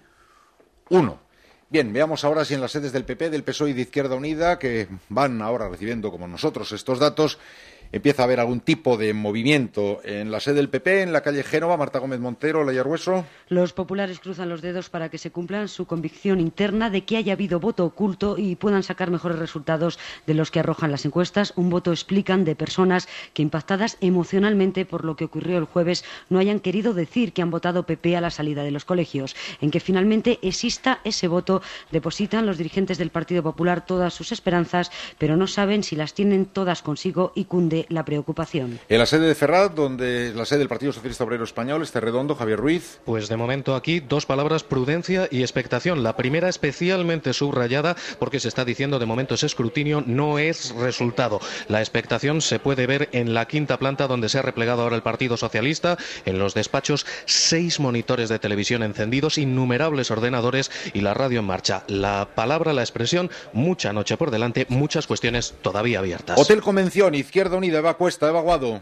1. Bien, veamos ahora si en las sedes del PP, del PSOE y de Izquierda Unida, que van ahora recibiendo como nosotros estos datos, empieza a haber algún tipo de movimiento. En la sede del PP, en la calle Génova, Marta Gómez Montero, Laia Arbueso. Los populares cruzan los dedos para que se cumplan su convicción interna de que haya habido voto oculto y puedan sacar mejores resultados de los que arrojan las encuestas. Un voto, explican, de personas que, impactadas emocionalmente por lo que ocurrió el jueves, no hayan querido decir que han votado PP a la salida de los colegios. En que finalmente exista ese voto, depositan los dirigentes del Partido Popular todas sus esperanzas, pero no saben si las tienen todas consigo y cunde la preocupación. En la sede de Ferraz, donde la sede del Partido Socialista Obrero Español, Redondo, Javier Ruiz. Pues de momento aquí dos palabras: prudencia y expectación. La primera especialmente subrayada porque se está diciendo de momento ese escrutinio no es resultado. La expectación se puede ver en la quinta planta, donde se ha replegado ahora el Partido Socialista. En los despachos, 6 monitores de televisión encendidos, innumerables ordenadores y la radio en marcha. La palabra, la expresión: mucha noche por delante, muchas cuestiones todavía abiertas. Hotel Convención, Izquierda Unida, Eva Cuesta, Eva Guado.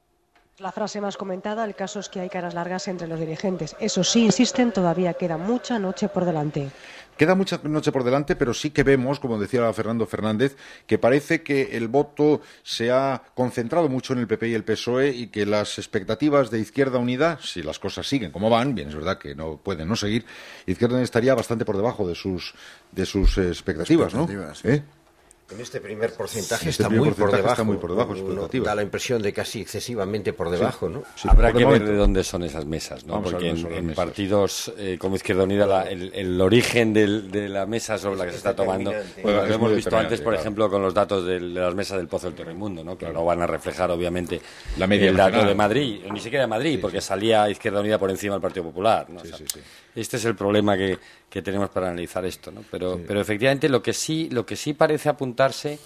La frase más comentada: el caso es que hay caras largas entre los dirigentes. Eso sí, insisten, todavía queda mucha noche por delante. Queda mucha noche por delante, pero sí que vemos, como decía Fernando Fernández, que parece que el voto se ha concentrado mucho en el PP y el PSOE y que las expectativas de Izquierda Unida, si las cosas siguen como van, bien es verdad que no pueden no seguir, Izquierda Unida estaría bastante por debajo de sus expectativas, ¿no? Sí. En este primer porcentaje está muy por debajo. Da la impresión de casi excesivamente por debajo, ¿no? Sí, habrá que ver de dónde son esas mesas, ¿no? Porque en partidos como Izquierda Unida el origen de la mesa sobre la que se está tomando, lo hemos visto antes, por ejemplo, con los datos de las mesas del Pozo del Torremundo, ¿no? Que no van a reflejar, obviamente, la media el dato de Madrid, ni siquiera de Madrid, porque salía Izquierda Unida por encima del Partido Popular, ¿no? Este es el problema que tenemos para analizar esto, ¿no? Pero efectivamente lo que sí parece apuntarse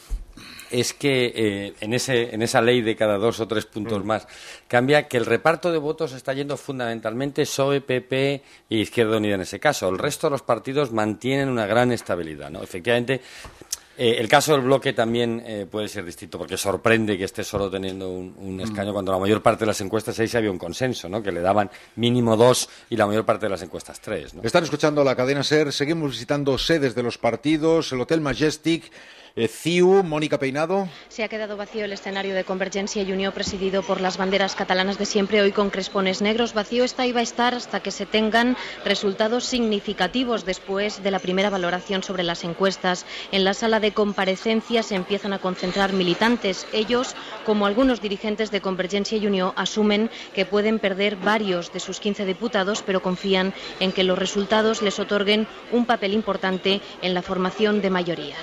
es que en esa ley de cada 2 o 3 puntos más cambia que el reparto de votos está yendo fundamentalmente PSOE, PP e Izquierda Unida en ese caso. El resto de los partidos mantienen una gran estabilidad, ¿no? Efectivamente, el caso del bloque también puede ser distinto, porque sorprende que esté solo teniendo un escaño cuando la mayor parte de las encuestas ahí se había un consenso, ¿no? Que le daban mínimo 2 y la mayor parte de las encuestas 3, ¿no? Están escuchando la cadena SER, seguimos visitando sedes de los partidos, el Hotel Majestic, CiU, Mónica Peinado. Se ha quedado vacío el escenario de Convergencia y Unió, presidido por las banderas catalanas de siempre, hoy con crespones negros. Vacío está y va a estar hasta que se tengan resultados significativos después de la primera valoración sobre las encuestas. En la sala de comparecencia se empiezan a concentrar militantes. Ellos, como algunos dirigentes de Convergencia y Unió, asumen que pueden perder varios de sus 15 diputados, pero confían en que los resultados les otorguen un papel importante en la formación de mayorías.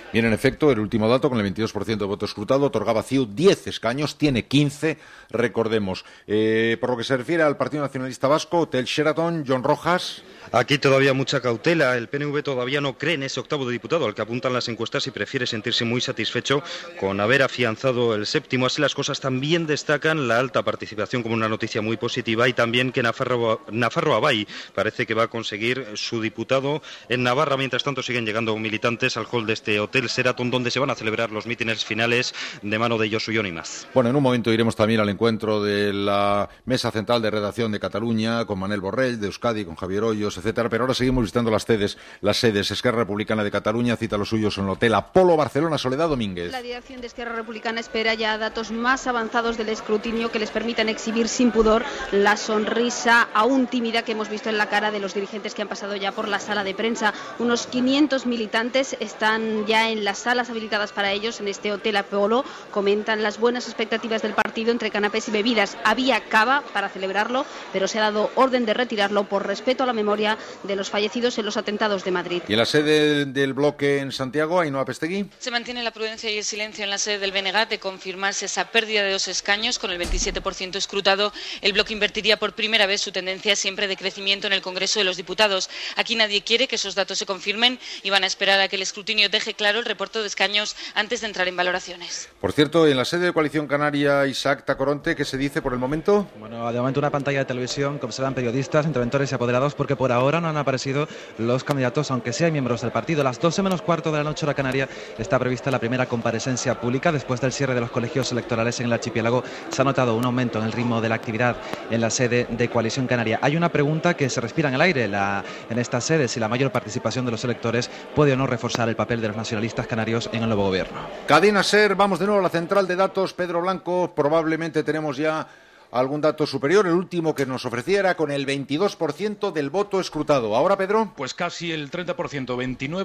Bien, en efecto, el último dato, con el 22% de voto escrutado, otorgaba CiU 10 escaños, tiene 15, recordemos. Por lo que se refiere al Partido Nacionalista Vasco, Hotel Sheraton, John Rojas. Aquí todavía mucha cautela. El PNV todavía no cree en ese octavo de diputado al que apuntan las encuestas y prefiere sentirse muy satisfecho con haber afianzado el séptimo. Así las cosas también destacan la alta participación como una noticia muy positiva y también que Nafarro Abay parece que va a conseguir su diputado en Navarra. Mientras tanto siguen llegando militantes al hall de este Hotel Sheraton donde se van a celebrar los mítines finales de mano de Josu Jon y más. Bueno, en un momento iremos también al encuentro de la Mesa Central de Redacción de Cataluña con Manel Borrell, de Euskadi, con Javier Hoyos, etcétera, pero ahora seguimos visitando las sedes. Esquerra Republicana de Cataluña cita los suyos en el Hotel Apolo Barcelona. Soledad Domínguez. La dirección de Esquerra Republicana espera ya datos más avanzados del escrutinio que les permitan exhibir sin pudor la sonrisa aún tímida que hemos visto en la cara de los dirigentes que han pasado ya por la sala de prensa. Unos 500 militantes están ya en las salas habilitadas para ellos en este Hotel Apolo. Comentan las buenas expectativas del partido entre canapés y bebidas. Había cava para celebrarlo, pero se ha dado orden de retirarlo por respeto a la memoria de los fallecidos en los atentados de Madrid. ¿Y en la sede del bloque en Santiago, Ainhoa Pestegui? Se mantiene la prudencia y el silencio en la sede del BNG de confirmarse esa pérdida de 2 escaños con el 27% escrutado. El bloque invertiría por primera vez su tendencia siempre de crecimiento en el Congreso de los Diputados. Aquí nadie quiere que esos datos se confirmen y van a esperar a que el escrutinio deje claro el reparto de escaños antes de entrar en valoraciones. Por cierto, en la sede de Coalición Canaria, Isaac Tacoronte, ¿qué se dice por el momento? Bueno, de momento una pantalla de televisión que observan periodistas, interventores y apoderados porque por ahora no han aparecido los candidatos, aunque sí hay miembros del partido. A las 12 menos cuarto de la noche hora canaria está prevista la primera comparecencia pública. Después del cierre de los colegios electorales en el archipiélago se ha notado un aumento en el ritmo de la actividad en la sede de Coalición Canaria. Hay una pregunta que se respira en el aire en esta sede, si la mayor participación de los electores puede o no reforzar el papel de los nacionalistas canarios en el nuevo gobierno. Cadena SER, vamos de nuevo a la central de datos. Pedro Blanco, probablemente tenemos ya algún dato superior. El último que nos ofreciera con el 22% del voto escrutado. ¿Ahora, Pedro? Pues casi el 30%,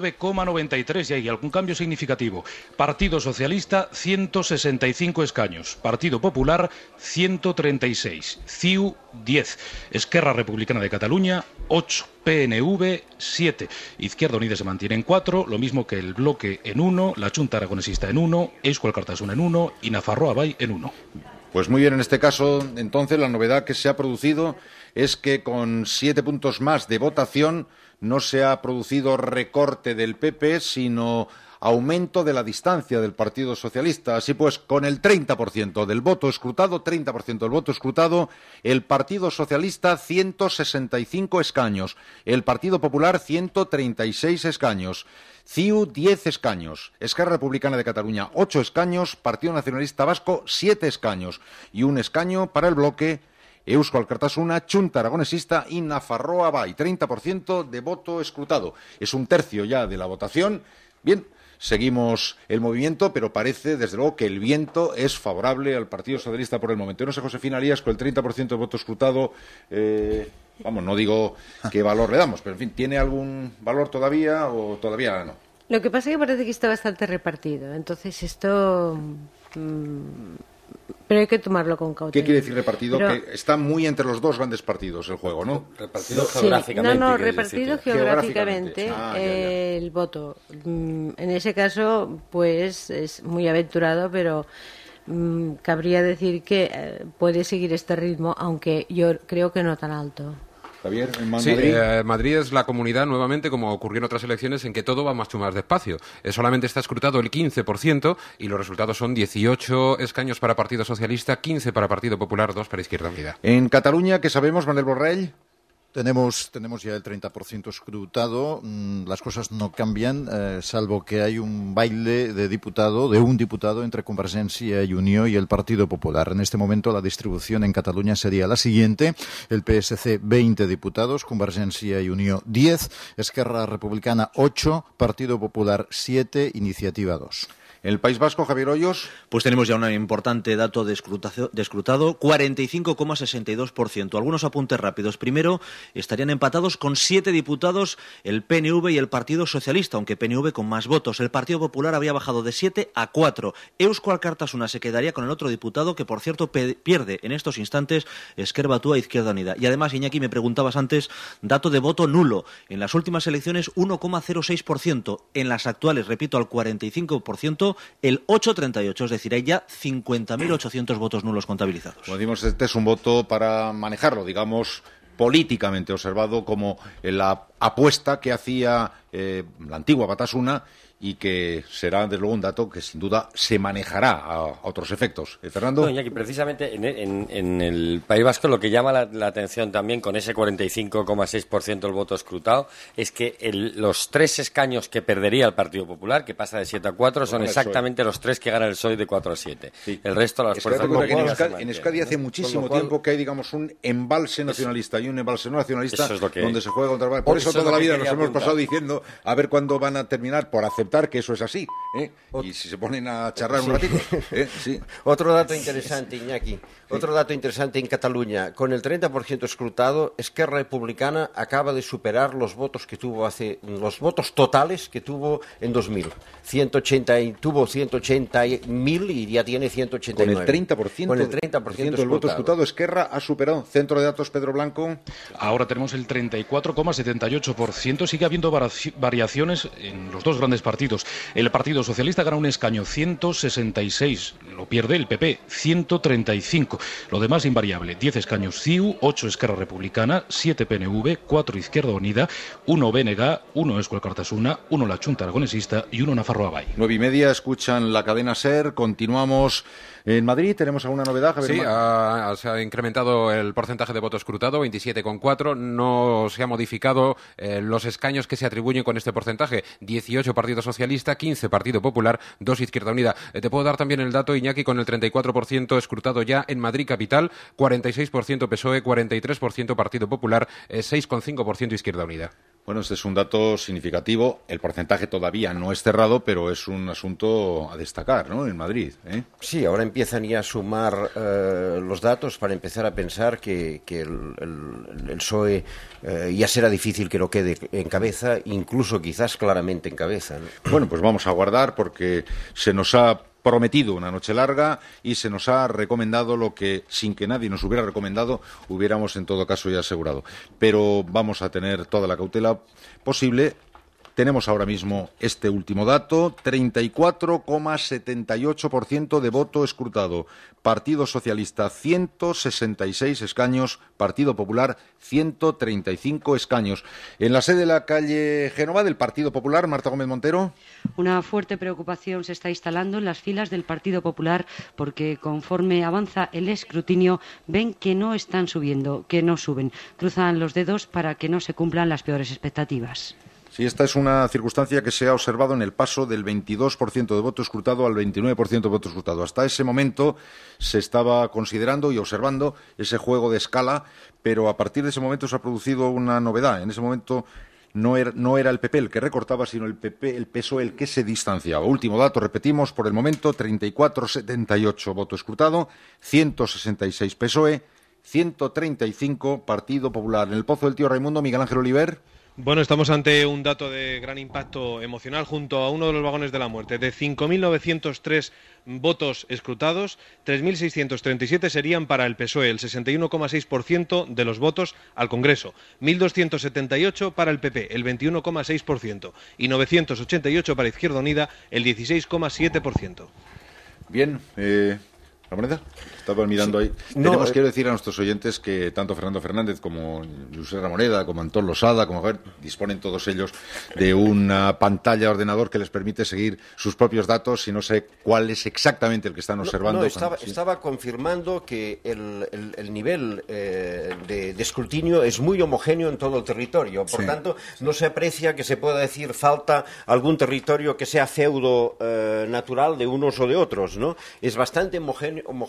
29,93, y hay algún cambio significativo. Partido Socialista, 165 escaños. Partido Popular, 136. CiU, 10. Esquerra Republicana de Cataluña, 8. PNV, 7. Izquierda Unida se mantiene en 4, lo mismo que el bloque en 1, la Chunta Aragonesista en 1, Eusko Alkartasuna en 1 y Nafarroa Abay en 1. Pues muy bien, en este caso, entonces, la novedad que se ha producido es que con 7 puntos más de votación no se ha producido recorte del PP, sino aumento de la distancia del Partido Socialista. Así pues, con el 30% del voto escrutado, el Partido Socialista 165 escaños, el Partido Popular 136 escaños, CiU 10 escaños, Esquerra Republicana de Cataluña 8 escaños, Partido Nacionalista Vasco 7 escaños y 1 escaño para el bloque Eusko Alkartasuna, Chunta Aragonesista y Nafarroa Abay. 30% de voto escrutado. Es un tercio ya de la votación. Bien, seguimos el movimiento, pero parece, desde luego, que el viento es favorable al Partido Socialista por el momento. Yo no sé, Josefina Lías, con el 30% de voto escrutado, vamos, no digo qué valor le damos, pero en fin, ¿tiene algún valor todavía o todavía no? Lo que pasa es que parece que está bastante repartido. Entonces esto... pero hay que tomarlo con cautela. ¿Qué quiere decir repartido? Pero... que está muy entre los dos grandes partidos el juego, ¿no? Repartido geográficamente. No, repartido geográficamente el voto. En ese caso, pues es muy aventurado, pero cabría decir que puede seguir este ritmo, aunque yo creo que no tan alto. Javier, en Madrid. Sí, Madrid es la comunidad, nuevamente, como ocurrió en otras elecciones, en que todo va mucho más despacio. Solamente está escrutado el 15% y los resultados son 18 escaños para Partido Socialista, 15 para Partido Popular, 2 para Izquierda Unida. En Cataluña, ¿qué sabemos, Manel Borrell? Tenemos ya el 30% escrutado. Las cosas no cambian, salvo que hay un baile de un diputado entre Convergencia y Unió y el Partido Popular. En este momento la distribución en Cataluña sería la siguiente: el PSC 20 diputados, Convergencia y Unió 10, Esquerra Republicana 8, Partido Popular 7, Iniciativa 2. En el País Vasco, Javier Hoyos. Pues tenemos ya un importante dato de escrutado, 45,62%. Algunos apuntes rápidos. Primero, estarían empatados con 7 diputados el PNV y el Partido Socialista, aunque PNV con más votos. El Partido Popular había bajado de 7 a 4. Eusko Alkartasuna se quedaría con el otro diputado, que por cierto pierde en estos instantes, Ezker Batua, Izquierda Unida. Y además, Iñaki, me preguntabas antes, dato de voto nulo. En las últimas elecciones, 1,06%. En las actuales, repito, al 45%, el 8,38%. Es decir, hay ya 50.800 votos nulos contabilizados. Como decimos, este es un voto para manejarlo, digamos, políticamente observado como la apuesta que hacía la antigua Batasuna, y que será, desde luego, un dato que sin duda se manejará a otros efectos. ¿Fernando? No, Iñaki, precisamente en el País Vasco lo que llama la atención también con ese 45,6% del voto escrutado es que los 3 escaños que perdería el Partido Popular, que pasa de 7 a 4, son exactamente los 3 que gana el PSOE de 4 a 7. Sí. El resto, las fuerzas políticas. En Euskadi hace muchísimo tiempo que hay, digamos, un embalse nacionalista y un embalse no nacionalista donde se juega contra el... Por eso toda la vida nos hemos pasado diciendo a ver cuándo van a terminar por aceptar que eso es así, y si se ponen a charlar un ratito. Sí. Otro dato interesante, Iñaki. Otro dato interesante en Cataluña. Con el 30% escrutado, Esquerra Republicana acaba de superar los votos que tuvo los votos totales que tuvo en 2000. Tuvo 180.000 y ya tiene 189. Con el 30%, con el 30% del voto escrutado, Esquerra ha superado. Centro de datos, Pedro Blanco. Ahora tenemos el 34,78%. Sigue habiendo variaciones en los dos grandes partidos. El Partido Socialista gana un escaño, 166. Lo pierde el PP, 135. Lo demás invariable, 10 escaños CiU, 8 Esquerra Republicana, 7 PNV, 4 Izquierda Unida, 1 BNG, 1 Eusko Alkartasuna, 1 la Chunta Aragonesista y 1 Nafarroa Bai. 9:30, escuchan la cadena SER. Continuamos en Madrid. ¿Tenemos alguna novedad, Javier? Sí, se ha incrementado el porcentaje de voto escrutado, 27,4. No se ha modificado los escaños que se atribuyen con este porcentaje. 18 Partido Socialista, 15 Partido Popular, 2 Izquierda Unida. Te puedo dar también el dato, Iñaki, con el 34% escrutado ya en Madrid capital, 46% PSOE, 43% Partido Popular, 6,5% Izquierda Unida. Bueno, este es un dato significativo. El porcentaje todavía no es cerrado, pero es un asunto a destacar, ¿no?, en Madrid. Sí, ahora empiezan ya a sumar los datos para empezar a pensar que el PSOE ya será difícil que lo quede en cabeza, incluso quizás claramente en cabeza, ¿no? Bueno, pues vamos a aguardar, porque se nos ha prometido una noche larga y se nos ha recomendado lo que, sin que nadie nos hubiera recomendado, hubiéramos en todo caso ya asegurado. Pero vamos a tener toda la cautela posible. Tenemos ahora mismo este último dato, 34,78% de voto escrutado. Partido Socialista, 166 escaños. Partido Popular, 135 escaños. En la sede de la calle Génova del Partido Popular, Marta Gómez Montero. Una fuerte preocupación se está instalando en las filas del Partido Popular, porque conforme avanza el escrutinio ven que no están subiendo, que no suben. Cruzan los dedos para que no se cumplan las peores expectativas. Sí, esta es una circunstancia que se ha observado en el paso del 22% de voto escrutado al 29% de voto escrutado. Hasta ese momento se estaba considerando y observando ese juego de escala, pero a partir de ese momento se ha producido una novedad. En ese momento no era el PP el que recortaba, sino el PSOE el que se distanciaba. Último dato, repetimos, por el momento, 34,78 voto escrutado, 166 PSOE, 135 Partido Popular. En el Pozo del Tío Raimundo, Miguel Ángel Oliver. Bueno, estamos ante un dato de gran impacto emocional junto a uno de los vagones de la muerte. De 5.903 votos escrutados, 3.637 serían para el PSOE, el 61,6% de los votos al Congreso, 1.278 para el PP, el 21,6%, y 988 para Izquierda Unida, el 16,7%. Bien, ¿Ramoneda? Estaba mirando ahí. Quiero decir a nuestros oyentes que tanto Fernando Fernández como José Ramoneda, como Antón Losada, como disponen todos ellos de una pantalla de ordenador que les permite seguir sus propios datos, y no sé cuál es exactamente el que están observando. Estaba confirmando que el nivel de escrutinio es muy homogéneo en todo el territorio. Por tanto, no se aprecia que se pueda decir falta algún territorio que sea feudo natural de unos o de otros, ¿no? Es bastante homogéneo en todo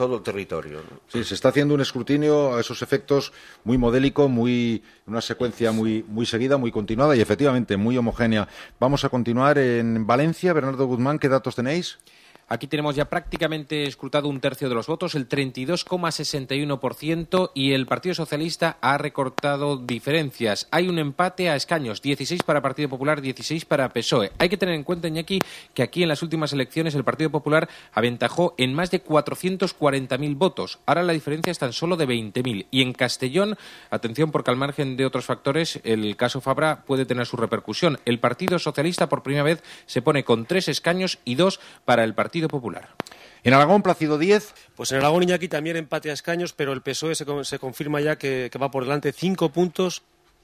todo el territorio, ¿no? Sí, se está haciendo un escrutinio a esos efectos muy modélico, una secuencia muy seguida, muy continuada y efectivamente muy homogénea. Vamos a continuar en Valencia. Bernardo Guzmán, ¿qué datos tenéis? Aquí tenemos ya prácticamente escrutado un tercio de los votos, el 32,61%, y el Partido Socialista ha recortado diferencias. Hay un empate a escaños, 16 para Partido Popular, 16 para PSOE. Hay que tener en cuenta, Iñaki, que aquí en las últimas elecciones el Partido Popular aventajó en más de 440.000 votos. Ahora la diferencia es tan solo de 20.000. Y en Castellón, atención, porque al margen de otros factores, el caso Fabra puede tener su repercusión. El Partido Socialista por primera vez se pone con 3 escaños y 2 para el Partido Popular. En Aragón, Plácido Díez. Pues en Aragón, Iñaki, también empate a escaños, pero el PSOE se confirma ya que va por delante 5 puntos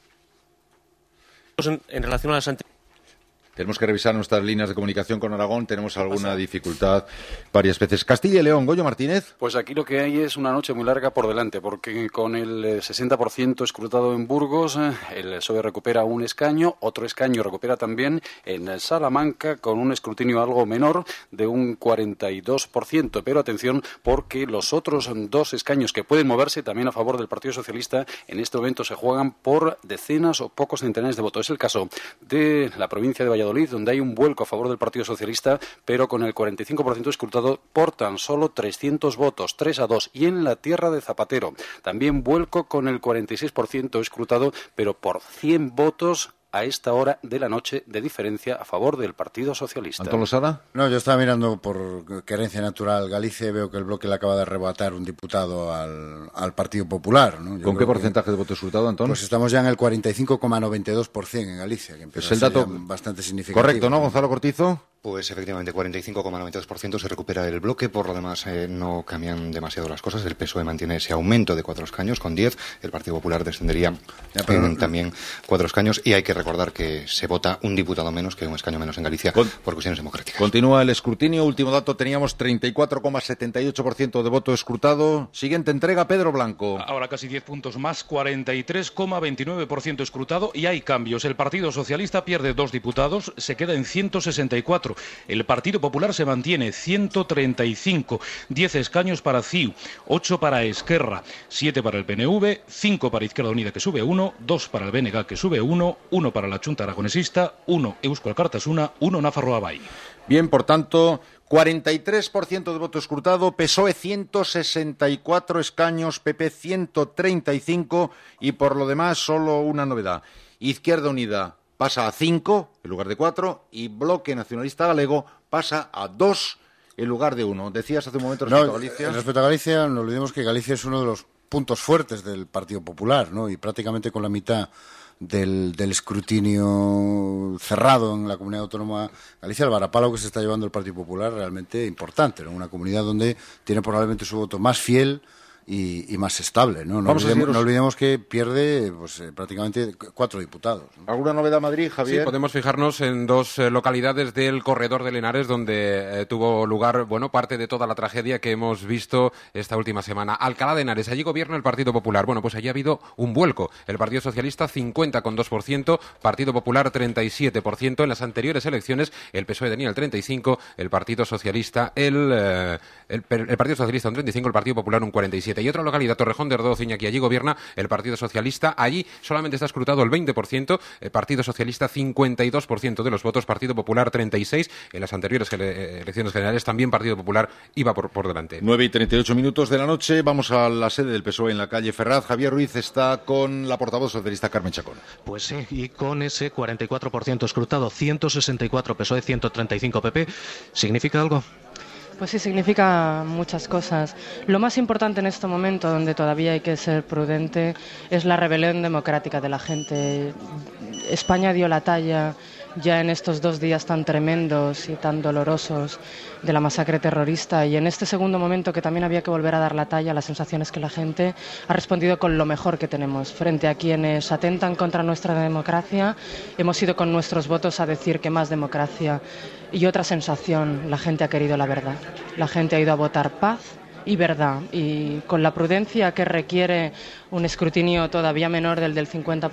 en relación a las anteriores. Tenemos que revisar nuestras líneas de comunicación con Aragón. Tenemos alguna dificultad varias veces. Castilla y León, Goyo Martínez. Pues aquí lo que hay es una noche muy larga por delante, porque con el 60% escrutado en Burgos, el PSOE recupera un escaño, otro escaño recupera también en Salamanca, con un escrutinio algo menor de un 42%. Pero atención, porque los otros 2 escaños que pueden moverse también a favor del Partido Socialista en este momento se juegan por decenas o pocos centenares de votos. Es el caso de la provincia de Valladolid, donde hay un vuelco a favor del Partido Socialista, pero con el 45% escrutado por tan solo 300 votos, 3-2. Y en la tierra de Zapatero, también vuelco con el 46% escrutado, pero por 100 votos a esta hora de la noche de diferencia a favor del Partido Socialista. ¿Antón Losada? No, yo estaba mirando por querencia natural Galicia y veo que el bloque le acaba de arrebatar un diputado al Partido Popular, ¿no? ¿Con qué porcentaje de voto escrutado, Antón? Pues estamos ya en el 45,92% en Galicia, que empieza es el dato bastante significativo. Correcto, ¿no, Gonzalo Cortizo? Pues efectivamente, 45,92% se recupera el bloque. Por lo demás, no cambian demasiado las cosas. El PSOE mantiene ese aumento de 4 escaños con 10. El Partido Popular descendería también 4 escaños. Y hay que recordar que se vota un diputado menos, que un escaño menos en Galicia, por cuestiones democráticas. Continúa el escrutinio. Último dato, teníamos 34,78% de voto escrutado. Siguiente entrega, Pedro Blanco. Ahora casi 10 puntos más, 43,29% escrutado. Y hay cambios. El Partido Socialista pierde 2 diputados, se queda en 164. El Partido Popular se mantiene 135, 10 escaños para CiU, 8 para Esquerra, 7 para el PNV, 5 para Izquierda Unida que sube 1, 2 para el BNG que sube 1, 1 para la Chunta Aragonesista, 1 Eusko Alkartasuna, 1 Nafarroa Bai. Bien, por tanto, 43% de voto escrutado, PSOE 164 escaños, PP 135 y por lo demás solo una novedad. Izquierda Unida pasa a 5 en lugar de 4 y Bloque Nacionalista Galego pasa a 2 en lugar de 1. Decías hace un momento respecto a Galicia. Respecto a Galicia, no olvidemos que Galicia es uno de los puntos fuertes del Partido Popular, ¿no? Y prácticamente con la mitad del escrutinio cerrado en la comunidad autónoma Galicia, el varapalo que se está llevando el Partido Popular realmente importante, ¿no? Una comunidad donde tiene probablemente su voto más fiel y más estable, ¿no? No olvidemos que pierde prácticamente 4 diputados, ¿no? ¿Alguna novedad Madrid, Javier? Sí, podemos fijarnos en 2 localidades del corredor de Henares donde tuvo lugar, parte de toda la tragedia que hemos visto esta última semana. Alcalá de Henares, allí gobierna el Partido Popular. Pues allí ha habido un vuelco. El Partido Socialista 50,2%, Partido Popular 37%. En las anteriores elecciones el PSOE tenía el 35%, el Partido Socialista el Partido Socialista un 35%, el Partido Popular un 47%. Y otra localidad, Torrejón de Ardoz, Iñaki, allí gobierna el Partido Socialista. Allí solamente está escrutado el 20%, el Partido Socialista 52% de los votos, Partido Popular 36%. En las anteriores elecciones generales también Partido Popular iba por delante. 9:38 de la noche, vamos a la sede del PSOE en la calle Ferraz. Javier Ruiz está con la portavoz socialista Carmen Chacón. Pues sí, y con ese 44% escrutado, 164 PSOE, 135 PP, ¿significa algo? Pues sí, significa muchas cosas. Lo más importante en este momento, donde todavía hay que ser prudente, es la rebelión democrática de la gente. España dio la talla ya en estos 2 días tan tremendos y tan dolorosos de la masacre terrorista, y en este segundo momento que también había que volver a dar la talla, la sensación es que la gente ha respondido con lo mejor que tenemos. Frente a quienes atentan contra nuestra democracia, hemos ido con nuestros votos a decir que más democracia. Y otra sensación, la gente ha querido la verdad. La gente ha ido a votar paz y verdad, y con la prudencia que requiere un escrutinio todavía menor del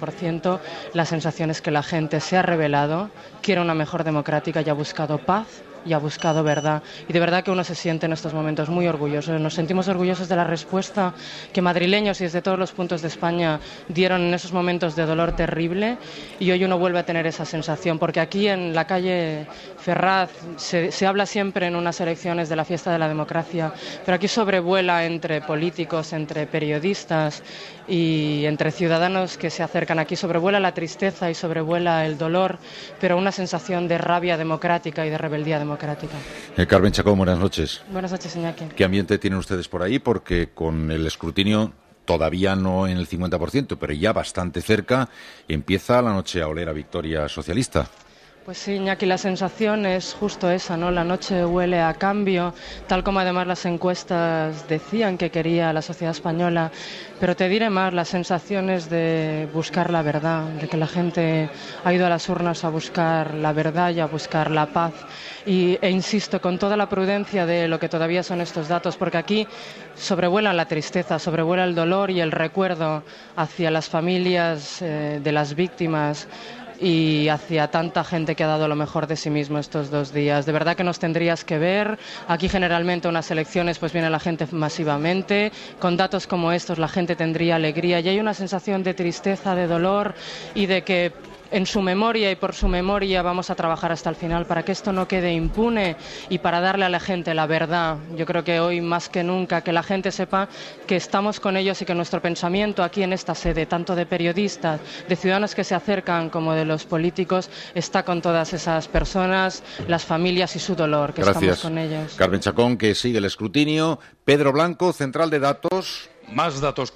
50%, la sensación es que la gente se ha rebelado, quiere una mejor democrática y ha buscado paz y ha buscado verdad. Y de verdad que uno se siente en estos momentos muy orgulloso. Nos sentimos orgullosos de la respuesta que madrileños y desde todos los puntos de España dieron en esos momentos de dolor terrible, y hoy uno vuelve a tener esa sensación, porque aquí en la calle Ferraz se habla siempre en unas elecciones de la fiesta de la democracia, pero aquí sobrevuela entre políticos, entre periodistas y entre ciudadanos que se acercan aquí, sobrevuela la tristeza y sobrevuela el dolor, pero una sensación de rabia democrática y de rebeldía democrática. Carmen Chacón, buenas noches. Buenas noches, Iñaki. ¿Qué ambiente tienen ustedes por ahí? Porque con el escrutinio todavía no en el 50%, pero ya bastante cerca, empieza la noche a oler a victoria socialista. Pues sí, Iñaki, la sensación es justo esa, ¿no? La noche huele a cambio, tal como además las encuestas decían que quería la sociedad española. Pero te diré más, la sensación es de buscar la verdad, de que la gente ha ido a las urnas a buscar la verdad y a buscar la paz. E insisto, con toda la prudencia de lo que todavía son estos datos, porque aquí sobrevuela la tristeza, sobrevuela el dolor y el recuerdo hacia las familias de las víctimas y hacia tanta gente que ha dado lo mejor de sí mismo estos 2 días. De verdad que nos tendrías que ver. Aquí generalmente unas elecciones pues viene la gente masivamente. Con datos como estos la gente tendría alegría, y hay una sensación de tristeza, de dolor, y de que en su memoria y por su memoria vamos a trabajar hasta el final para que esto no quede impune y para darle a la gente la verdad. Yo creo que hoy más que nunca que la gente sepa que estamos con ellos y que nuestro pensamiento aquí en esta sede, tanto de periodistas, de ciudadanos que se acercan como de los políticos, está con todas esas personas, las familias y su dolor, que Gracias. estamos con ellos. Carmen Chacón, que sigue el escrutinio. Pedro Blanco, central de datos. Más datos,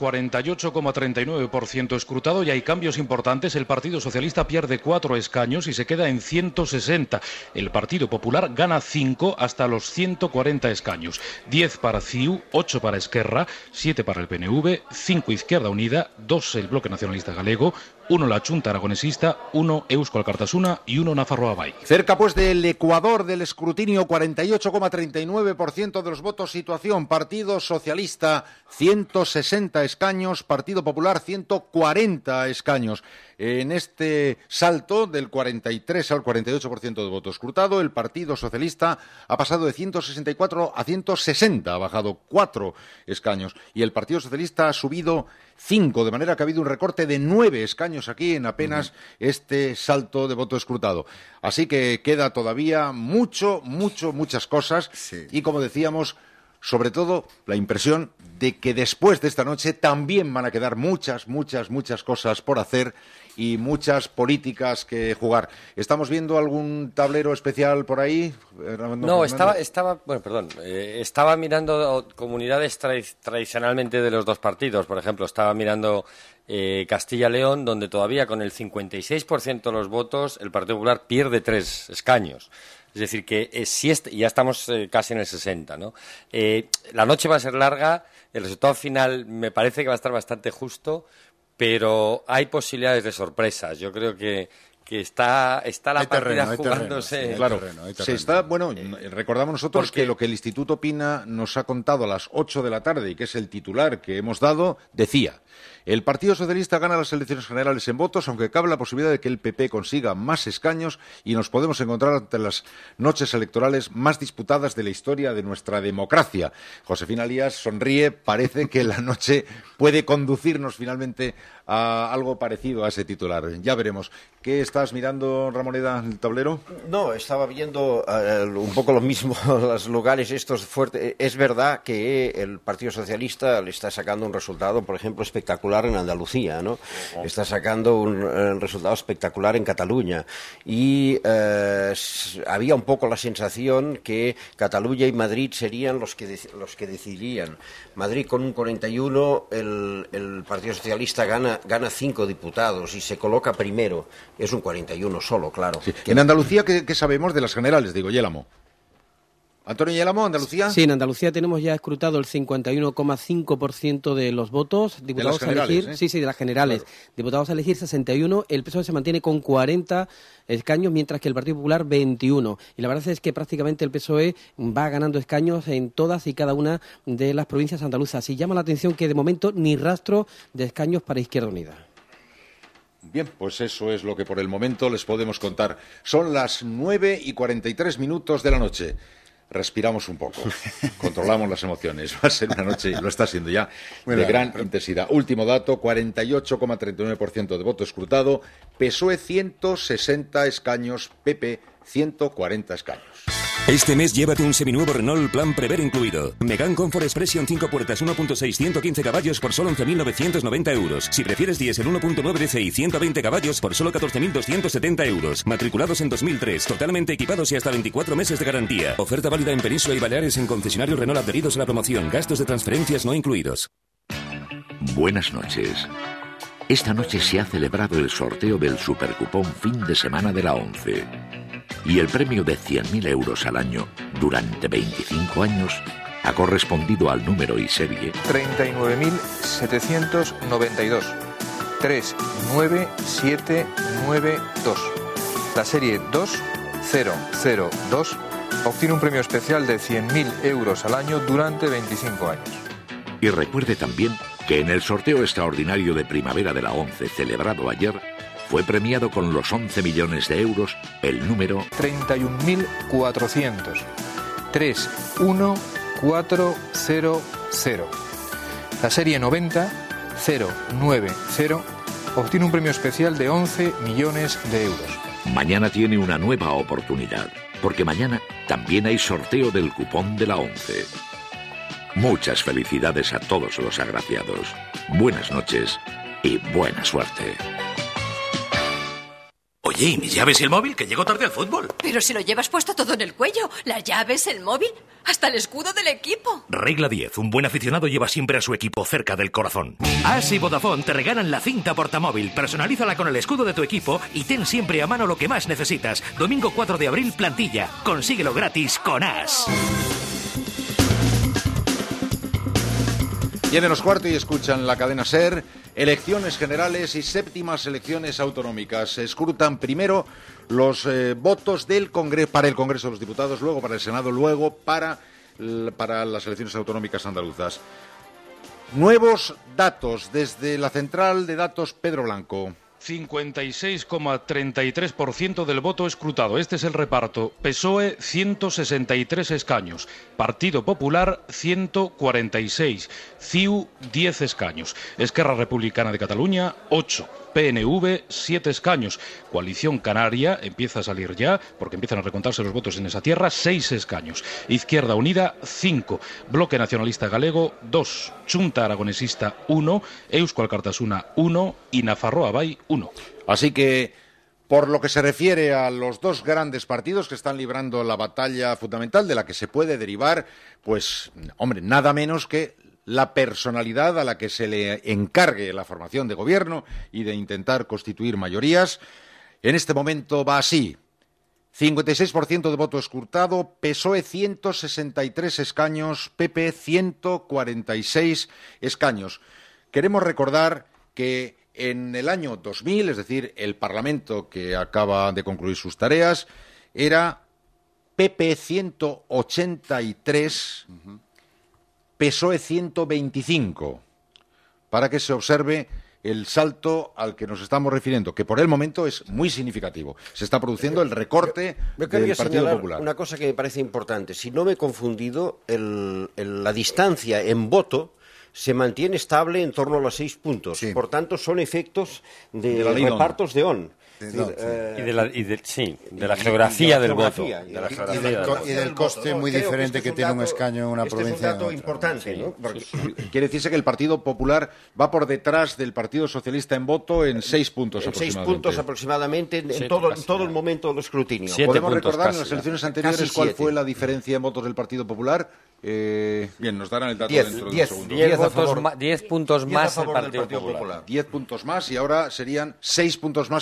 48,39% escrutado, y hay cambios importantes. El Partido Socialista pierde 4 escaños y se queda en 160. El Partido Popular gana 5 hasta los 140 escaños. 10 para CiU, 8 para Esquerra, 7 para el PNV, 5 Izquierda Unida, 2 el Bloque Nacionalista Galego, 1 la Chunta Aragonesista, 1 Eusko Alkartasuna y 1 Nafarroa Bai. Cerca pues del Ecuador del escrutinio, 48,39% de los votos. Situación: Partido Socialista 160 escaños, Partido Popular 140 escaños. En este salto del 43 al 48% de voto escrutado, el Partido Socialista ha pasado de 164 a 160, ha bajado 4 escaños, y el Partido Socialista ha subido 5, de manera que ha habido un recorte de 9 escaños aquí en apenas este salto de voto escrutado. Así que queda todavía muchas cosas, y como decíamos, sobre todo la impresión de que después de esta noche también van a quedar muchas cosas por hacer y muchas políticas que jugar. ¿Estamos viendo algún tablero especial por ahí? No, estaba mirando comunidades tradicionalmente de los dos partidos. Por ejemplo, estaba mirando Castilla-León, donde todavía con el 56% de los votos el Partido Popular pierde 3 escaños. Es decir, que ya estamos casi en el 60, ¿no? La noche va a ser larga, el resultado final me parece que va a estar bastante justo, pero hay posibilidades de sorpresas. Yo creo que está la partida jugándose. Claro, se está, recordamos nosotros que lo que el Instituto Pina nos ha contado a las 8 de la tarde, y que es el titular que hemos dado, decía: el Partido Socialista gana las elecciones generales en votos, aunque cabe la posibilidad de que el PP consiga más escaños, y nos podemos encontrar ante las noches electorales más disputadas de la historia de nuestra democracia. Josefina Lías sonríe, parece que la noche puede conducirnos finalmente a algo parecido a ese titular. Ya veremos. ¿Qué estás mirando, Ramoneda, en el tablero? No, estaba viendo un poco lo mismo, los lugares estos fuertes. Es verdad que el Partido Socialista le está sacando un resultado, por ejemplo, espectacular en Andalucía, ¿no? Está sacando un resultado espectacular en Cataluña. Y había un poco la sensación que Cataluña y Madrid serían los que decidirían. Madrid con un 41, el Partido Socialista gana 5 diputados y se coloca primero. Es un 41 solo, claro. Sí. En Andalucía, ¿qué sabemos de las generales? Digo, Yélamo. Antonio Yélamo, ¿Andalucía? Sí, en Andalucía tenemos ya escrutado el 51,5% de los votos. Diputados de las a elegir, sí, de las generales. Claro. Diputados a elegir 61. El PSOE se mantiene con 40 escaños, mientras que el Partido Popular 21. Y la verdad es que prácticamente el PSOE va ganando escaños en todas y cada una de las provincias andaluzas. Y llama la atención que de momento ni rastro de escaños para Izquierda Unida. Bien, pues eso es lo que por el momento les podemos contar. Son las 9:43 de la noche. Respiramos un poco, controlamos las emociones. Va a ser una noche, lo está siendo ya, de gran intensidad. Último dato, 48,39% de voto escrutado, PSOE 160 escaños, PP 140 escaños. Este mes llévate un seminuevo Renault Plan Prever incluido. Megane Comfort Expression 5 puertas 1.6, 115 caballos por solo 11.990 euros. Si prefieres diésel 1.9 DCI 120 caballos por solo 14.270 euros. Matriculados en 2003, totalmente equipados y hasta 24 meses de garantía. Oferta válida en Península y Baleares en concesionarios Renault adheridos a la promoción. Gastos de transferencias no incluidos. Buenas noches. Esta noche se ha celebrado el sorteo del Supercupón fin de semana de la ONCE. Y el premio de 100.000 euros al año durante 25 años ha correspondido al número y serie 39.792 39792. La serie 2002 obtiene un premio especial de 100.000 euros al año durante 25 años. Y recuerde también que en el sorteo extraordinario de primavera de la ONCE celebrado ayer fue premiado con los 11 millones de euros el número 31.400 31400. La serie 90 090 obtiene un premio especial de 11 millones de euros. Mañana tiene una nueva oportunidad, porque mañana también hay sorteo del cupón de la ONCE. Muchas felicidades a todos los agraciados. Buenas noches y buena suerte. Oye, ¿y mis llaves y el móvil? Que llego tarde al fútbol. Pero si lo llevas puesto todo en el cuello. Las llaves, el móvil, hasta el escudo del equipo. Regla 10. Un buen aficionado lleva siempre a su equipo cerca del corazón. As y Vodafone te regalan la cinta portamóvil. Personalízala con el escudo de tu equipo y ten siempre a mano lo que más necesitas. Domingo 4 de abril, plantilla. Consíguelo gratis con As. Vienen los cuartos y escuchan la cadena SER. Elecciones generales y séptimas elecciones autonómicas. Se escrutan primero los votos del para el Congreso de los Diputados, luego para el Senado, luego para las elecciones autonómicas andaluzas. Nuevos datos desde la central de datos Pedro Blanco. 56,33% del voto escrutado. Este es el reparto. PSOE, 163 escaños. Partido Popular, 146. CiU, 10 escaños. Esquerra Republicana de Cataluña, 8. PNV, 7 escaños. Coalición Canaria, empieza a salir ya, porque empiezan a recontarse los votos en esa tierra, 6 escaños. Izquierda Unida, 5. Bloque Nacionalista Galego, 2. Chunta Aragonesista, 1. Eusko Alkartasuna, 1. Y Nafarroa Bai, 1. Así que, por lo que se refiere a los dos grandes partidos que están librando la batalla fundamental de la que se puede derivar, pues, hombre, nada menos que la personalidad a la que se le encargue la formación de gobierno y de intentar constituir mayorías. En este momento va así. 56% de voto escrutado, PSOE 163 escaños, PP 146 escaños. Queremos recordar que en el año 2000, es decir, el Parlamento que acaba de concluir sus tareas, era PP 183, PSOE 125, para que se observe el salto al que nos estamos refiriendo, que por el momento es muy significativo. Se está produciendo el recorte del Partido Popular. Una cosa que me parece importante. Si no me he confundido, la distancia en voto se mantiene estable en torno a los 6 puntos. Sí. Por tanto, son efectos de repartos de ON. Y de la geografía del voto. Y del coste muy diferente que tiene un escaño en una provincia. Es un dato importante, ¿no? Porque quiere decirse que el Partido Popular va por detrás del Partido Socialista en voto en 6 puntos aproximadamente. 6 puntos aproximadamente en todo el momento del escrutinio. ¿Podemos recordar en las elecciones anteriores cuál fue la diferencia en votos del Partido Popular? Bien, nos darán el dato dentro de un segundo. 10 puntos más el Partido Popular. 10 puntos más y ahora serían 6 puntos más el Partido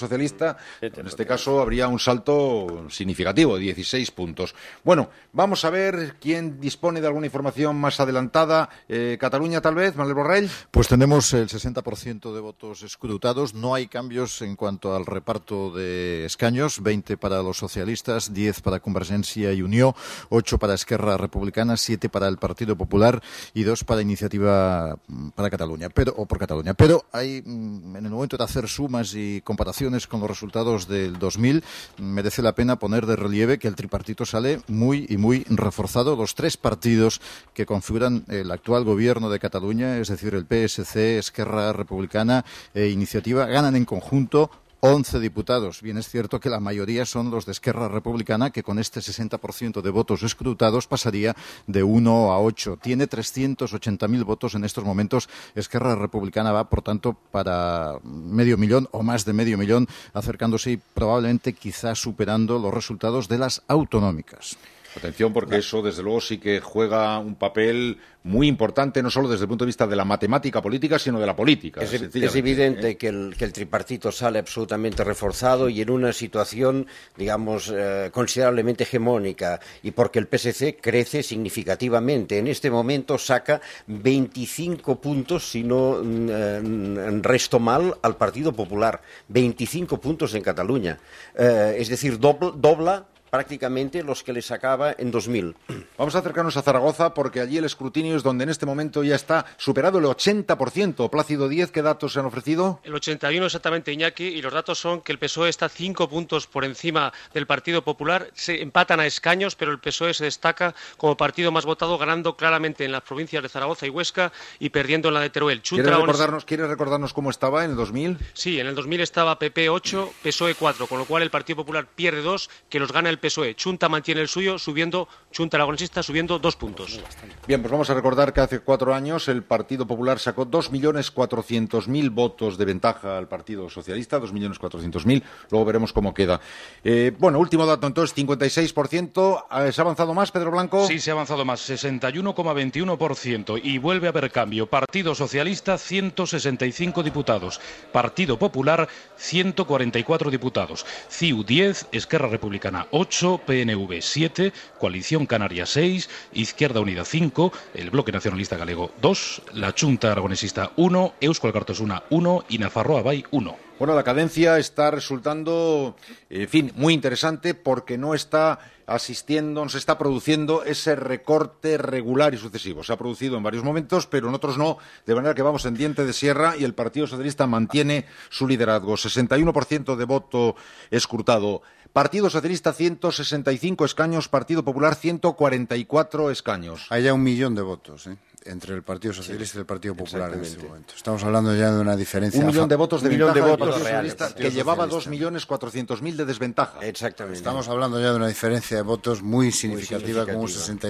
Socialista, en este caso habría un salto significativo, 16 puntos. Bueno, vamos a ver quién dispone de alguna información más adelantada. Cataluña, tal vez, Manuel Borrell. Pues tenemos el 60% de votos escrutados. No hay cambios en cuanto al reparto de escaños. 20 para los socialistas, 10 para Convergencia y Unió, 8 para Esquerra Republicana, 7 para el Partido Popular y 2 para Iniciativa para Cataluña, por Cataluña. Pero hay, en el momento de hacer sumas y comparaciones con los resultados del 2000, merece la pena poner de relieve que el tripartito sale muy reforzado. Los tres partidos que configuran el actual gobierno de Cataluña, es decir, el PSC, Esquerra Republicana e Iniciativa, ganan en conjunto 11 diputados. Bien, es cierto que la mayoría son los de Esquerra Republicana, que con este 60% de votos escrutados pasaría de 1 a 8. Tiene 380.000 votos en estos momentos. Esquerra Republicana va, por tanto, para medio millón o más de medio millón, acercándose y probablemente quizás superando los resultados de las autonómicas. Atención, porque eso, desde luego, sí que juega un papel muy importante, no solo desde el punto de vista de la matemática política, sino de la política. Es evidente que el tripartito sale absolutamente reforzado y en una situación, digamos, considerablemente hegemónica, y porque el PSC crece significativamente. En este momento saca 25 puntos, si no resto mal, al Partido Popular. 25 puntos en Cataluña. Es decir, dobla prácticamente los que le sacaba en 2000. Vamos a acercarnos a Zaragoza porque allí el escrutinio es donde en este momento ya está superado el 80%. Plácido Díez, ¿qué datos se han ofrecido? El 81 exactamente, Iñaki, y los datos son que el PSOE está 5 puntos por encima del Partido Popular. Se empatan a escaños, pero el PSOE se destaca como partido más votado, ganando claramente en las provincias de Zaragoza y Huesca y perdiendo en la de Teruel. ¿Quieres recordarnos cómo estaba en el 2000? Sí, en el 2000 estaba PP 8, PSOE 4, con lo cual el Partido Popular pierde 2, que los gana el PSOE. Chunta mantiene el suyo, Chunta Aragonesista subiendo 2 puntos. Bien, pues vamos a recordar que hace 4 años el Partido Popular sacó 2.400.000 votos de ventaja al Partido Socialista, 2.400.000. Luego veremos cómo queda. Bueno, último dato entonces, 56%. ¿Se ha avanzado más, Pedro Blanco? Sí, se ha avanzado más, 61,21%. Y vuelve a haber cambio. Partido Socialista, 165 diputados. Partido Popular, 144 diputados. CiU, 10, Esquerra Republicana, 8, PNV, 7, Coalición Canaria, 6, Izquierda Unida, 5, el Bloque Nacionalista Galego, 2, la Chunta Aragonesista, 1, Eusko Alkartasuna, 1 y Nafarroa Bai, 1. Bueno, la cadencia está resultando, en fin, muy interesante porque no se está produciendo ese recorte regular y sucesivo. Se ha producido en varios momentos, pero en otros no, de manera que vamos en diente de sierra y el Partido Socialista mantiene su liderazgo. 61% de voto escrutado. Partido Socialista, 165 escaños, Partido Popular, 144 escaños. Hay ya 1 millón de votos, entre el Partido Socialista y el Partido Popular en este momento. Estamos hablando ya de una diferencia. 1 millón de votos de ventaja del Partido reales, Socialista, que llevaba 2.400.000 de desventaja. Exactamente. Estamos hablando ya de una diferencia de votos muy significativa, como un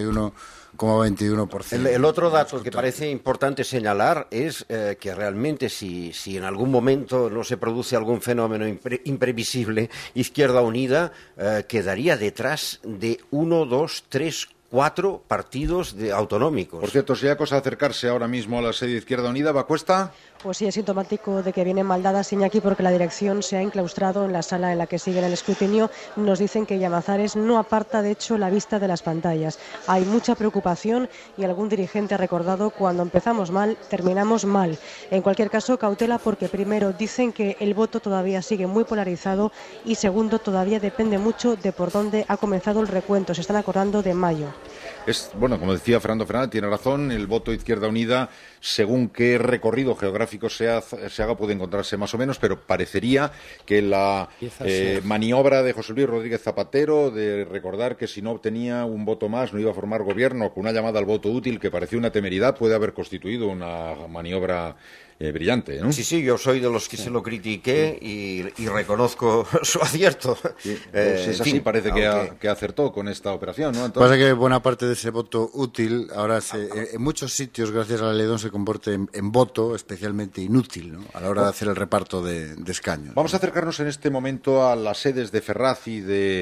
61,21%. El otro dato que parece importante señalar es que realmente si en algún momento no se produce algún fenómeno imprevisible, Izquierda Unida quedaría detrás de 1, 2, 3, 4 partidos autonómicos. Por cierto, si hay cosa de acercarse ahora mismo a la sede de Izquierda Unida, ¿va cuesta? Pues sí, es sintomático de que vienen mal dadas, Iñaki, porque la dirección se ha enclaustrado en la sala en la que siguen el escrutinio. Nos dicen que Llamazares no aparta, de hecho, la vista de las pantallas. Hay mucha preocupación y algún dirigente ha recordado: cuando empezamos mal, terminamos mal. En cualquier caso, cautela, porque primero dicen que el voto todavía sigue muy polarizado y segundo, todavía depende mucho de por dónde ha comenzado el recuento. Se están acordando de mayo. Bueno, como decía Fernando Fernández, tiene razón, el voto Izquierda Unida, según qué recorrido geográfico se haga, puede encontrarse más o menos, pero parecería que la maniobra de José Luis Rodríguez Zapatero de recordar que si no obtenía un voto más no iba a formar gobierno, con una llamada al voto útil que parecía una temeridad, puede haber constituido una maniobra brillante, ¿no? Sí, yo soy de los que se lo critiqué y reconozco su acierto. Sí, es así, parece que acertó con esta operación, ¿no? Entonces, pasa que buena parte de ese voto útil ahora en muchos sitios, gracias a la Ley se convierte en voto especialmente inútil, ¿no?, a la hora de hacer el reparto de escaños. Vamos a acercarnos en este momento a las sedes de Ferraz y de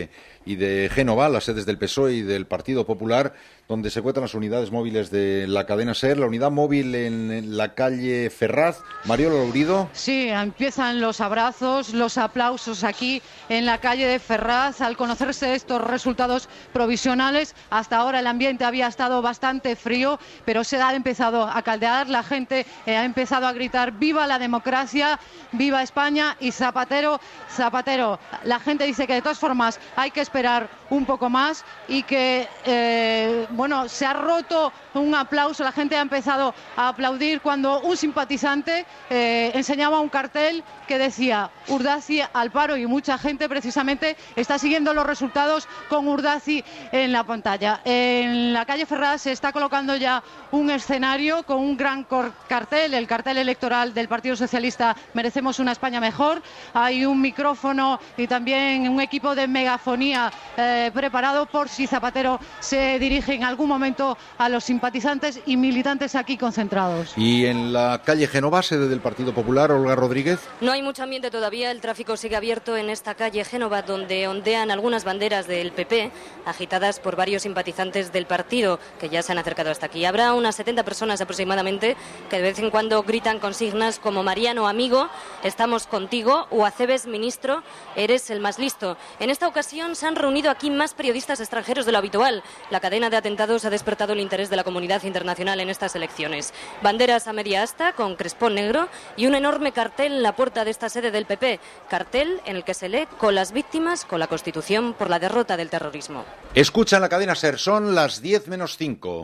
y de Génova, las sedes del PSOE y del Partido Popular, donde se encuentran las unidades móviles de la cadena SER. La unidad móvil en la calle Ferraz. Mariola Lourido. Sí, empiezan los abrazos, los aplausos aquí en la calle de Ferraz al conocerse estos resultados provisionales. Hasta ahora el ambiente había estado bastante frío, pero se ha empezado a caldear. La gente ha empezado a gritar ¡viva la democracia! ¡Viva España! Y Zapatero, Zapatero. La gente dice que de todas formas hay que esperar un poco más y que, se ha roto un aplauso. La gente ha empezado a aplaudir cuando un simpatizante enseñaba un cartel que decía Urdazi al paro, y mucha gente precisamente está siguiendo los resultados con Urdazi en la pantalla. En la calle Ferraz se está colocando ya un escenario con un gran cartel, el cartel electoral del Partido Socialista Merecemos una España mejor. Hay un micrófono y también un equipo de megafonía preparado por si Zapatero se dirige en algún momento a los simpatizantes y militantes aquí concentrados. Y en la calle Génova, sede del Partido Popular, Olga Rodríguez. No hay mucho ambiente todavía, el tráfico sigue abierto en esta calle Génova, donde ondean algunas banderas del PP, agitadas por varios simpatizantes del partido, que ya se han acercado hasta aquí. Habrá unas 70 personas aproximadamente, que de vez en cuando gritan consignas como Mariano, amigo, estamos contigo, o Acebes, ministro, eres el más listo. En esta ocasión se han reunido aquí más periodistas extranjeros de lo habitual. La cadena de atentados ha despertado el interés de la comunidad internacional en estas elecciones. Banderas a media asta con crespón negro y un enorme cartel en la puerta de esta sede del PP. Cartel en el que se lee con las víctimas, con la Constitución, por la derrota del terrorismo. Escuchan la cadena SER, son las 10:05.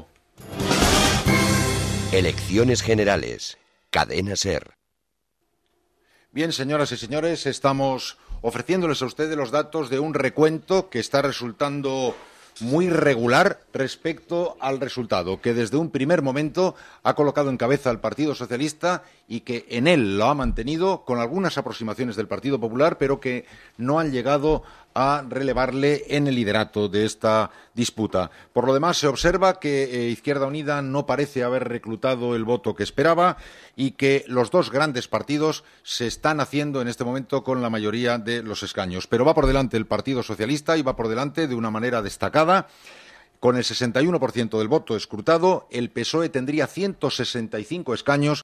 Elecciones generales. Cadena SER. Bien, señoras y señores, estamos ofreciéndoles a ustedes los datos de un recuento que está resultando muy regular respecto al resultado, que desde un primer momento ha colocado en cabeza al Partido Socialista y que en él lo ha mantenido, con algunas aproximaciones del Partido Popular, pero que no han llegado a relevarle en el liderato de esta disputa. Por lo demás, se observa que Izquierda Unida no parece haber reclutado el voto que esperaba y que los dos grandes partidos se están haciendo en este momento con la mayoría de los escaños. Pero va por delante el Partido Socialista y va por delante de una manera destacada. Con el 61% del voto escrutado, el PSOE tendría 165 escaños